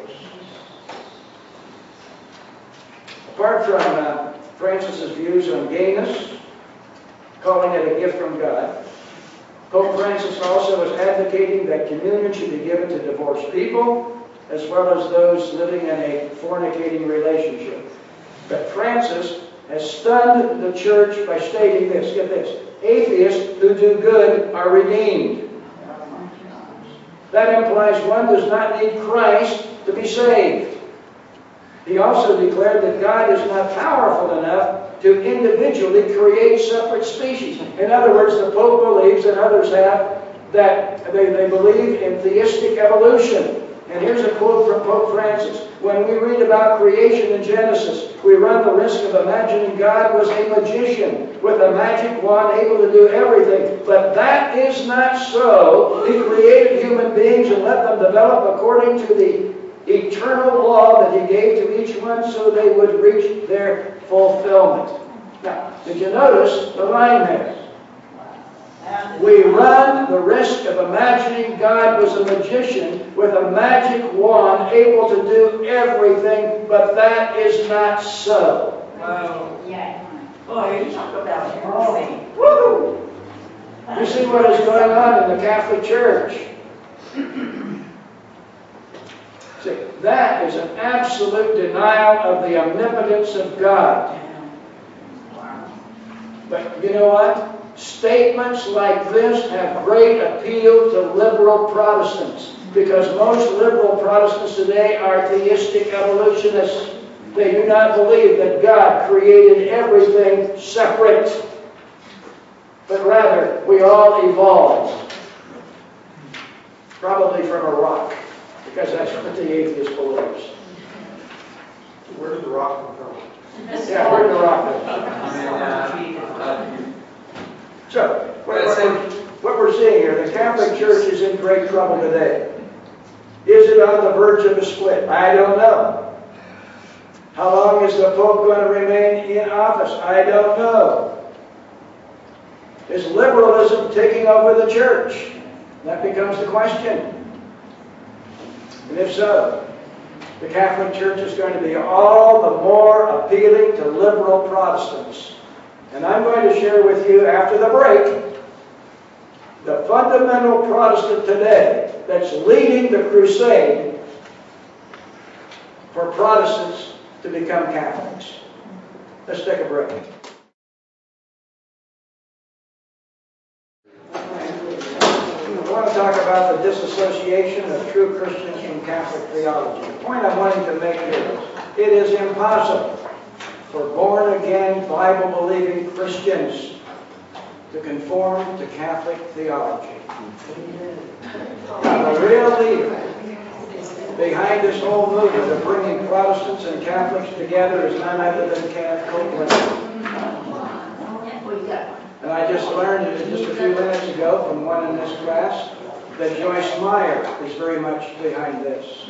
Apart from Francis's views on gayness, calling it a gift from God, Pope Francis also is advocating that communion should be given to divorced people, as well as those living in a fornicating relationship. But Francis has stunned the church by stating this, get this, atheists who do good are redeemed. That implies one does not need Christ to be saved. He also declared that God is not powerful enough to individually create separate species. In other words, the Pope believes, and others have, that they believe in theistic evolution. And here's a quote from Pope Francis. When we read about creation in Genesis, we run the risk of imagining God was a magician with a magic wand able to do everything. But that is not so. He created human beings and let them develop according to the eternal law that he gave to each one so they would reach their fulfillment. Now, did you notice the line there? We run the risk of imagining God was a magician with a magic wand able to do everything, but that is not so. Wow. Yeah. Boy, you talk about heresy. Woo! You see what is going on in the Catholic Church. See, that is an absolute denial of the omnipotence of God. But you know what? Statements like this have great appeal to liberal Protestants, because most liberal Protestants today are theistic evolutionists. They do not believe that God created everything separate, but rather we all evolved, probably from a rock, because that's what the atheist believes. Where did the rock come from? Yeah, where did the rock come from? So, what we're seeing here, the Catholic Church is in great trouble today. Is it on the verge of a split? I don't know. How long is the Pope going to remain in office? I don't know. Is liberalism taking over the church? That becomes the question. And if so, the Catholic Church is going to be all the more appealing to liberal Protestants. And I'm going to share with you after the break the fundamental Protestant today that's leading the crusade for Protestants to become Catholics. Let's take a break. I want to talk about the disassociation of true Christians from Catholic theology. The point I'm wanting to make here is it is impossible for born-again, Bible-believing Christians to conform to Catholic theology. Now, the real leader behind this whole movement of bringing Protestants and Catholics together is none other than Kenneth Copeland. And I just learned just a few minutes ago from one in this class that Joyce Meyer is very much behind this.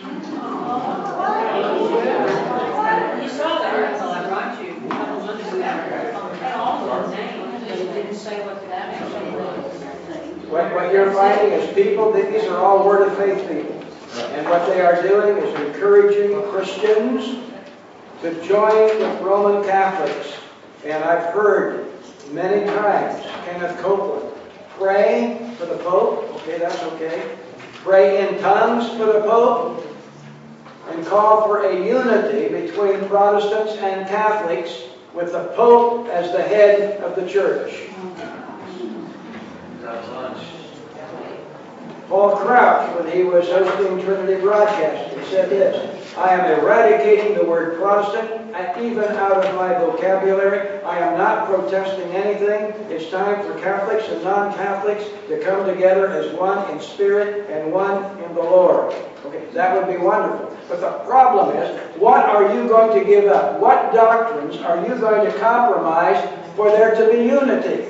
You saw the article I brought you a couple months ago. Had all the names, but it didn't say what that actually was. What you're finding is people, these are all Word of Faith people. And what they are doing is encouraging Christians to join with Roman Catholics. And I've heard many times Kenneth Copeland pray for the Pope. Okay, that's okay. Pray in tongues for the Pope. And call for a unity between Protestants and Catholics with the Pope as the head of the church. Paul Crouch, when he was hosting Trinity Broadcasting, said this: I am eradicating the word Protestant even out of my vocabulary. I am not protesting anything. It's time for Catholics and non-Catholics to come together as one in spirit and one in the Lord. Okay, that would be wonderful. But the problem is, what are you going to give up? What doctrines are you going to compromise for there to be unity?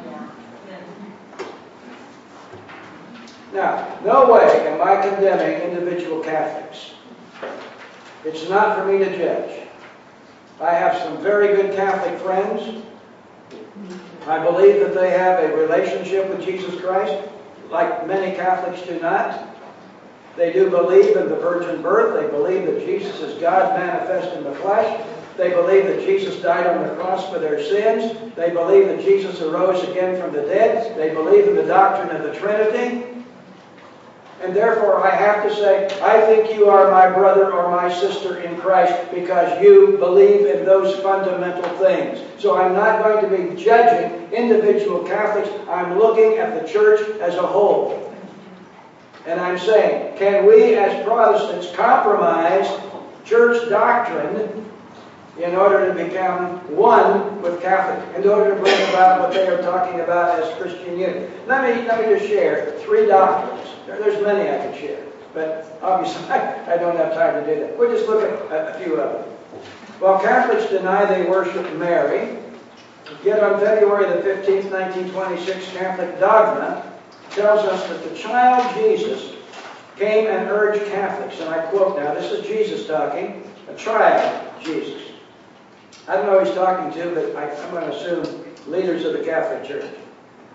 Now, no way am I condemning individual Catholics. It's not for me to judge. I have some very good Catholic friends. I believe that they have a relationship with Jesus Christ, like many Catholics do not. They do believe in the virgin birth. They believe that Jesus is God manifest in the flesh. They believe that Jesus died on the cross for their sins. They believe that Jesus arose again from the dead. They believe in the doctrine of the Trinity. And therefore, I have to say, I think you are my brother or my sister in Christ because you believe in those fundamental things. So I'm not going to be judging individual Catholics. I'm looking at the church as a whole. And I'm saying, can we as Protestants compromise church doctrine in order to become one with Catholics, in order to bring about what they are talking about as Christian unity? Let me just share 3 doctrines. There's many I could share, but obviously I don't have time to do that. We'll just look at a few of them. While Catholics deny they worship Mary, yet on February the 15th, 1926, Catholic dogma tells us that the child Jesus came and urged Catholics, and I quote now, this is Jesus talking, a child Jesus. I don't know who he's talking to, but I'm going to assume leaders of the Catholic Church.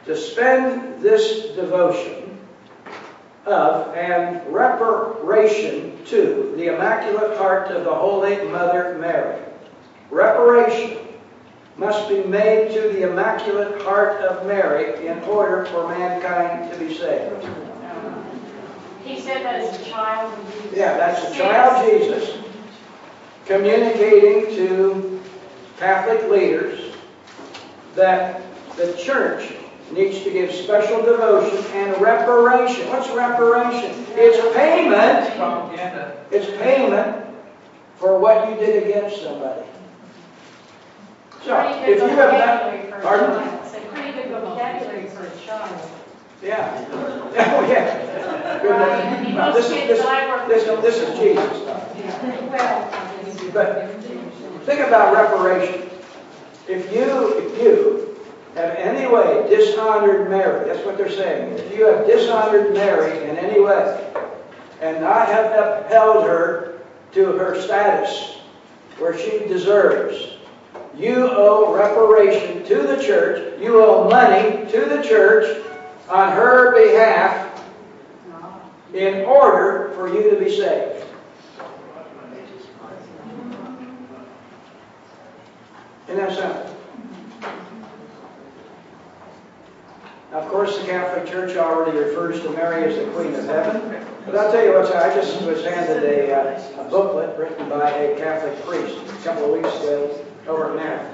to spend this devotion of and reparation to the Immaculate Heart of the Holy Mother Mary. Reparation must be made to the Immaculate Heart of Mary in order for mankind to be saved. He said that as a child. Yeah, that's the child Jesus communicating to Catholic leaders that the Church needs to give special devotion and reparation. What's reparation? It's payment. It's payment for what you did against somebody. So, if you have not, pardon? It's a pretty good vocabulary for a child. Yeah. Oh, yeah. Right. Well, this is Jesus stuff. Well, But think about reparation. If you have in any way dishonored Mary, that's what they're saying. If you have dishonored Mary in any way and not have upheld her to her status where she deserves, you owe reparation to the Church. You owe money to the Church on her behalf in order for you to be saved. Isn't that simple? Now, of course, the Catholic Church already refers to Mary as the Queen of Heaven. But I'll tell you what, I just was handed a booklet written by a Catholic priest a couple of weeks ago over at Mary's.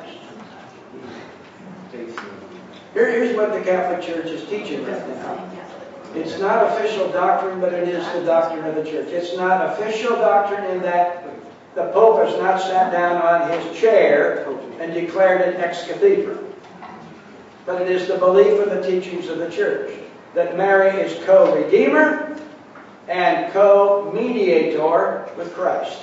Here's what the Catholic Church is teaching right now. It's not official doctrine, but it is the doctrine of the Church. It's not official doctrine in that the Pope has not sat down on his chair and declared it ex cathedra. But it is the belief of the teachings of the Church that Mary is co-redeemer and co-mediator with Christ.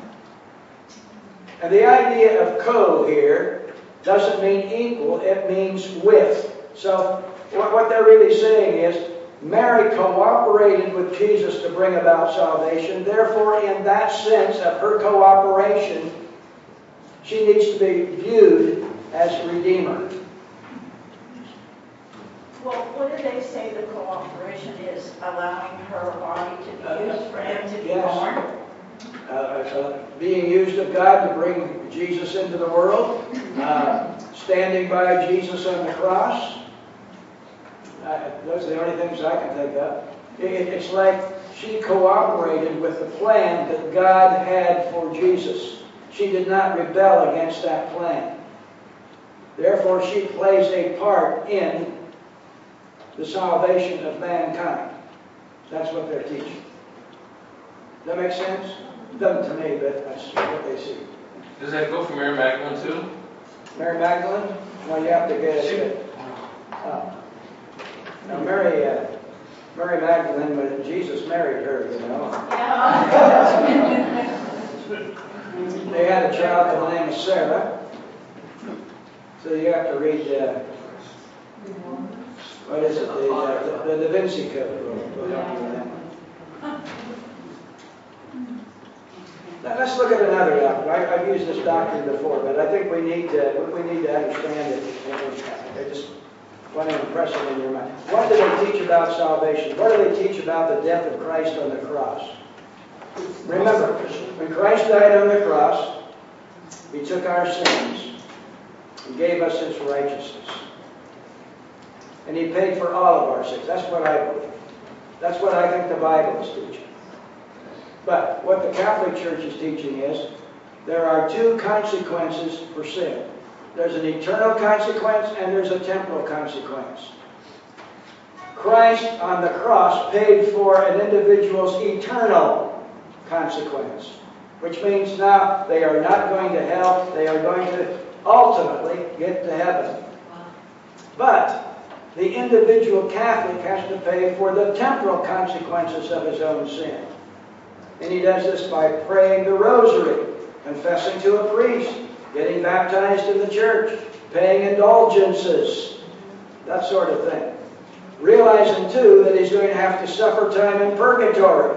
And the idea of co here doesn't mean equal, it means with. So what they're really saying is Mary cooperated with Jesus to bring about salvation. Therefore, in that sense of her cooperation, she needs to be viewed as Redeemer. Well, what do they say the cooperation is? Allowing her body to be used for him to be born? Being used of God to bring Jesus into the world. Standing by Jesus on the cross. Those are the only things I can think of. It's like she cooperated with the plan that God had for Jesus. She did not rebel against that plan. Therefore, she plays a part in the salvation of mankind. That's what they're teaching. Does that make sense? It doesn't to me, but that's what they see. Does that go for Mary Magdalene too? Mary Magdalene? Well, you have to get it. Now, Mary Magdalene, when Jesus married her, you know. They had a child by the name of Sarah. So you have to read, what is it? The Da Vinci Code will help you with that. Now, let's look at another doctrine. I've used this doctrine before, but I think we need to understand it. I just want to impress it in your mind. What do they teach about salvation? What do they teach about the death of Christ on the cross? Remember, when Christ died on the cross, He took our sins and gave us His righteousness. And He paid for all of our sins. That's what I believe. That's what I think the Bible is teaching. But what the Catholic Church is teaching is there are two consequences for sin. There's an eternal consequence and there's a temporal consequence. Christ on the cross paid for an individual's eternal consequence, which means now they are not going to hell, they are going to ultimately get to heaven. But the individual Catholic has to pay for the temporal consequences of his own sin. And he does this by praying the rosary, confessing to a priest, getting baptized in the church, paying indulgences, that sort of thing. Realizing, too, that he's going to have to suffer time in purgatory.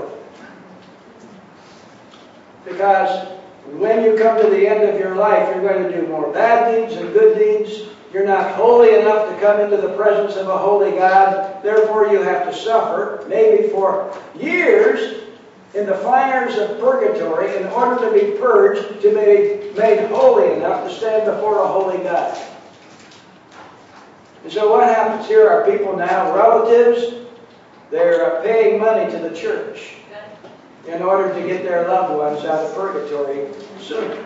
Because when you come to the end of your life, you're going to do more bad deeds and good deeds. You're not holy enough to come into the presence of a holy God. Therefore, you have to suffer, maybe for years, in the fires of purgatory in order to be purged, to be made holy enough to stand before a holy God. And so what happens here are people now, relatives, they're paying money to the church in order to get their loved ones out of purgatory sooner.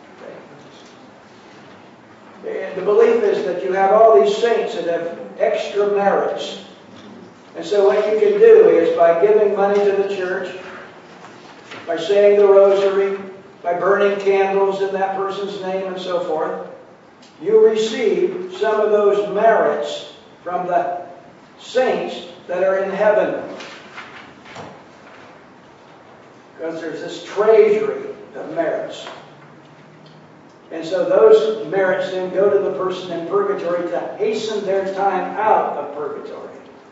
The belief is that you have all these saints that have extra merits. And so what you can do is, by giving money to the church, by saying the rosary, by burning candles in that person's name and so forth, you receive some of those merits from the saints that are in heaven. Because there's this treasury of merits. And so those merits then go to the person in purgatory to hasten their time out of purgatory.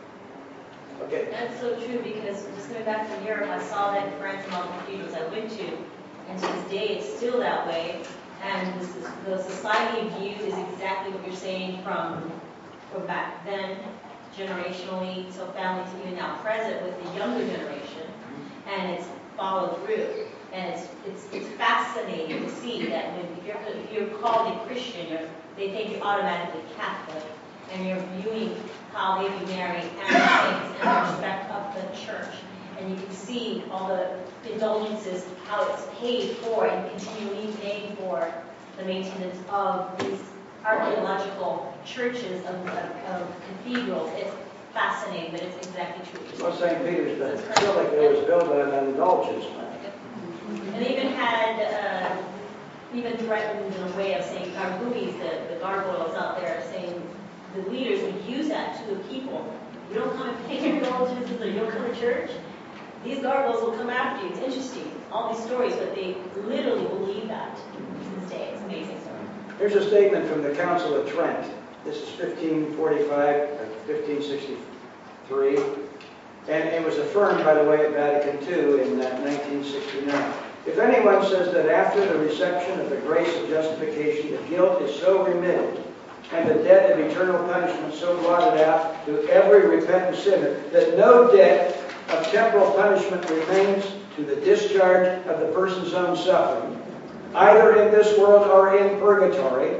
Okay. That's so true, because just coming back from Europe, I saw that in France and all the cathedrals I went to, and to this day it's still that way. And the society view is exactly what you're saying from back then, generationally, so families even now present with the younger generation, and it's followed through. And it's fascinating to see that if you're called a Christian, they think you're automatically Catholic, and you're viewing how they be married and the saints and the respect of the church. And you can see all the indulgences, how it's paid for and continually paid for the maintenance of these archaeological churches of cathedrals. It's fascinating, but it's exactly true. Well, St. Peter's Basilica was built on an indulgence. And they even had, even threatened in a way of saying, gargoyles, the gargoyles out there, saying the leaders would use that to the people. You don't come and pay your indulgences, or you don't come to church, these gargoyles will come after you. It's interesting, all these stories, but they literally believe that to this day. It's amazing story. Here's a statement from the Council of Trent. This is 1545 or 1563. And it was affirmed, by the way, at Vatican II in 1969. If anyone says that after the reception of the grace of justification, the guilt is so remitted, and the debt of eternal punishment so blotted out to every repentant sinner, that no debt of temporal punishment remains to the discharge of the person's own suffering, either in this world or in purgatory,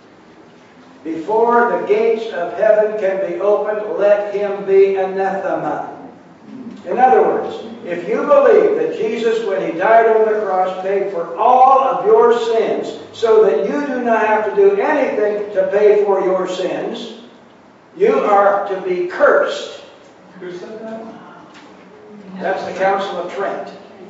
before the gates of heaven can be opened, let him be anathema. In other words, if you believe that Jesus, when He died on the cross, paid for all of your sins, so that you do not have to do anything to pay for your sins, you are to be cursed. Who said that? That's the Council of Trent.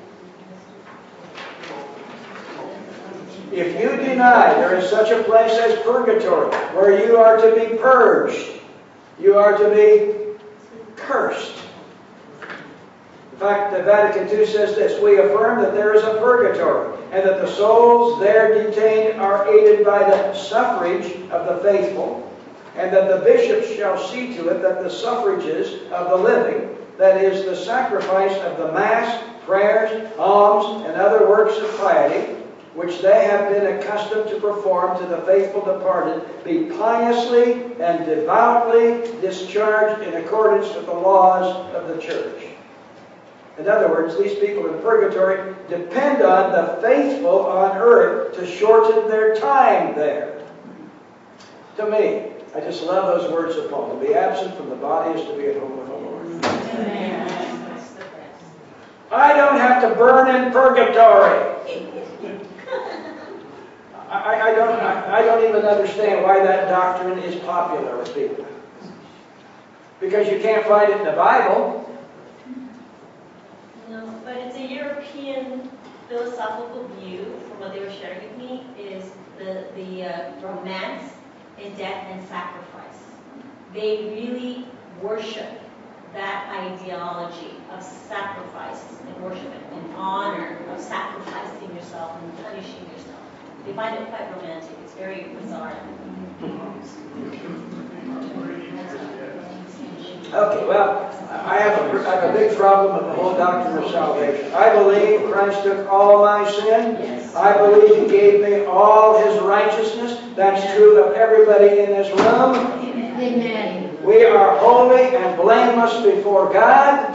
If you deny there is such a place as purgatory, where you are to be purged, you are to be cursed. In fact, the Vatican II says this: we affirm that there is a purgatory, and that the souls there detained are aided by the suffrage of the faithful, and that the bishops shall see to it that the suffrages of the living, that is, the sacrifice of the Mass, prayers, alms, and other works of piety, which they have been accustomed to perform to the faithful departed, be piously and devoutly discharged in accordance with the laws of the Church. In other words, these people in purgatory depend on the faithful on earth to shorten their time there. To me, I just love those words of Paul. To be absent from the body is to be at home with the Lord. Amen. I don't have to burn in purgatory. I don't even understand why that doctrine is popular with people. Because you can't find it in the Bible. No, but it's a European philosophical view, from what they were sharing with me, is the romance in death and sacrifice. They really worship that ideology of sacrifice and worship it in honor of sacrificing yourself and punishing yourself. They find it quite romantic. It's very bizarre. Okay, well, I have a big problem with the whole doctrine of salvation. I believe Christ took all my sin. I believe He gave me all His righteousness. That's true of everybody in this room. Amen. We are holy and blameless before God.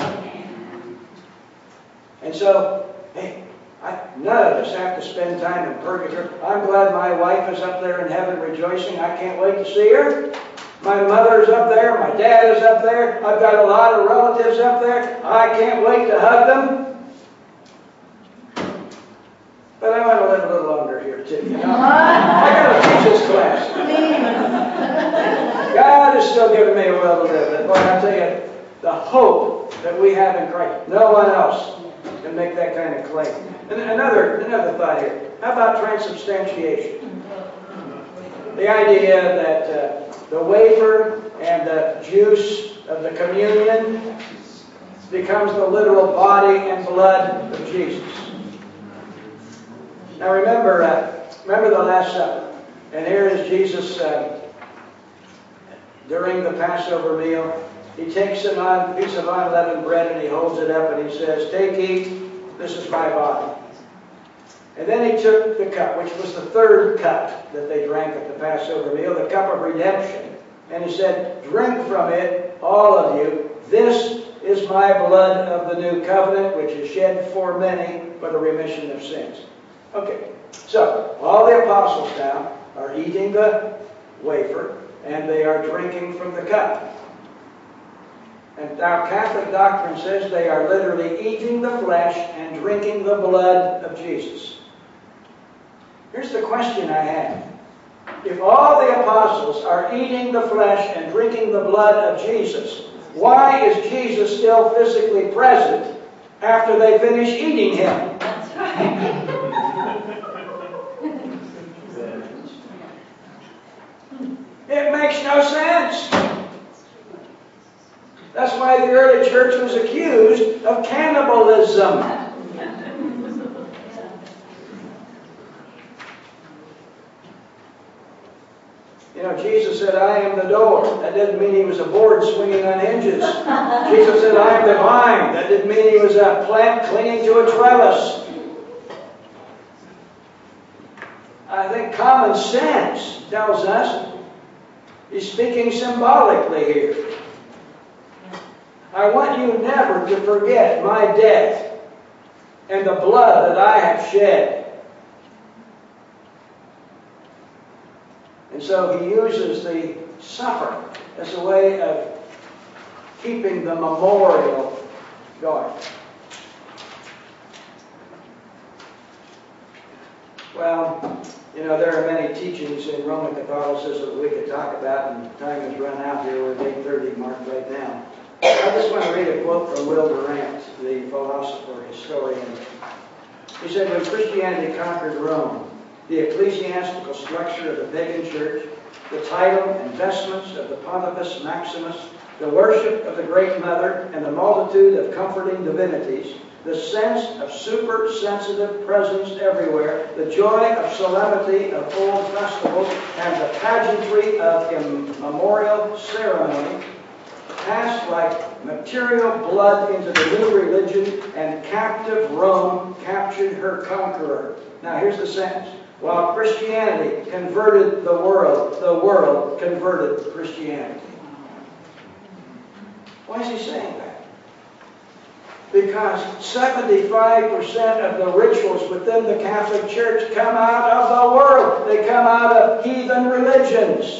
And so, hey, none of us have to spend time in purgatory. I'm glad my wife is up there in heaven rejoicing. I can't wait to see her. My mother's up there. My dad is up there. I've got a lot of relatives up there. I can't wait to hug them. But I want to live a little longer here, too. You know? I got to teach this class. God is still giving me a will to live. But boy, I tell you, the hope that we have in Christ, no one else can make that kind of claim. And another thought here. How about transubstantiation? The idea that the wafer and the juice of the communion becomes the literal body and blood of Jesus. Now remember the Last Supper. And here is Jesus during the Passover meal. He takes a piece of unleavened bread and He holds it up and He says, "Take, eat, this is my body." And then He took the cup, which was the third cup that they drank at the Passover meal, the cup of redemption. And He said, "Drink from it, all of you. This is my blood of the new covenant, which is shed for many for the remission of sins." Okay, so all the apostles now are eating the wafer and they are drinking from the cup. And our Catholic doctrine says they are literally eating the flesh and drinking the blood of Jesus. Here's the question I have. If all the apostles are eating the flesh and drinking the blood of Jesus, why is Jesus still physically present after they finish eating Him? That's right. It makes no sense. That's why the early church was accused of cannibalism. You know, Jesus said, "I am the door." That didn't mean He was a board swinging on hinges. Jesus said, "I am the vine." That didn't mean He was a plant clinging to a trellis. I think common sense tells us He's speaking symbolically here. I want you never to forget my death and the blood that I have shed. And so He uses the supper as a way of keeping the memorial going. Well, you know, there are many teachings in Roman Catholicism that we could talk about, and time has run out here. We're at 8:30 mark right now. I just want to read a quote from Will Durant, the philosopher, historian. He said, "When Christianity conquered Rome, the ecclesiastical structure of the pagan church, the title and vestments of the Pontifex Maximus, the worship of the Great Mother, and the multitude of comforting divinities, the sense of super-sensitive presence everywhere, the joy of solemnity of old festivals, and the pageantry of immemorial ceremony, passed like material blood into the new religion, and captive Rome captured her conqueror." Now here's the sentence. "While Christianity converted the world converted Christianity." Why is he saying that? Because 75% of the rituals within the Catholic Church come out of the world. They come out of heathen religions.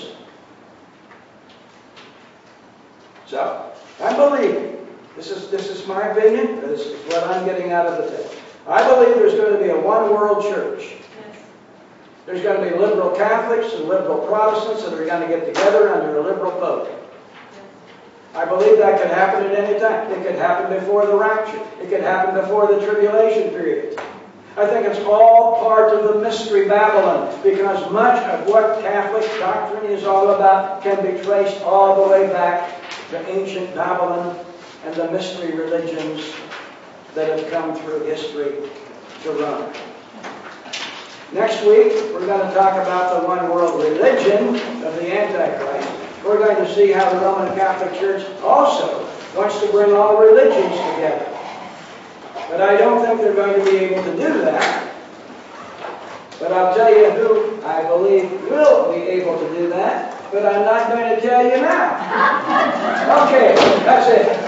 So, I believe, this is my opinion, this is what I'm getting out of the text. I believe there's going to be a one-world church. There's going to be liberal Catholics and liberal Protestants that are going to get together under a liberal pope. I believe that could happen at any time. It could happen before the rapture. It could happen before the tribulation period. I think it's all part of the mystery Babylon, because much of what Catholic doctrine is all about can be traced all the way back to ancient Babylon and the mystery religions that have come through history to Rome. Next week, we're going to talk about the one world religion of the Antichrist. we're going to see how the Roman Catholic Church also wants to bring all religions together. But I don't think they're going to be able to do that. But I'll tell you who I believe will be able to do that, but I'm not going to tell you now. Okay, that's it.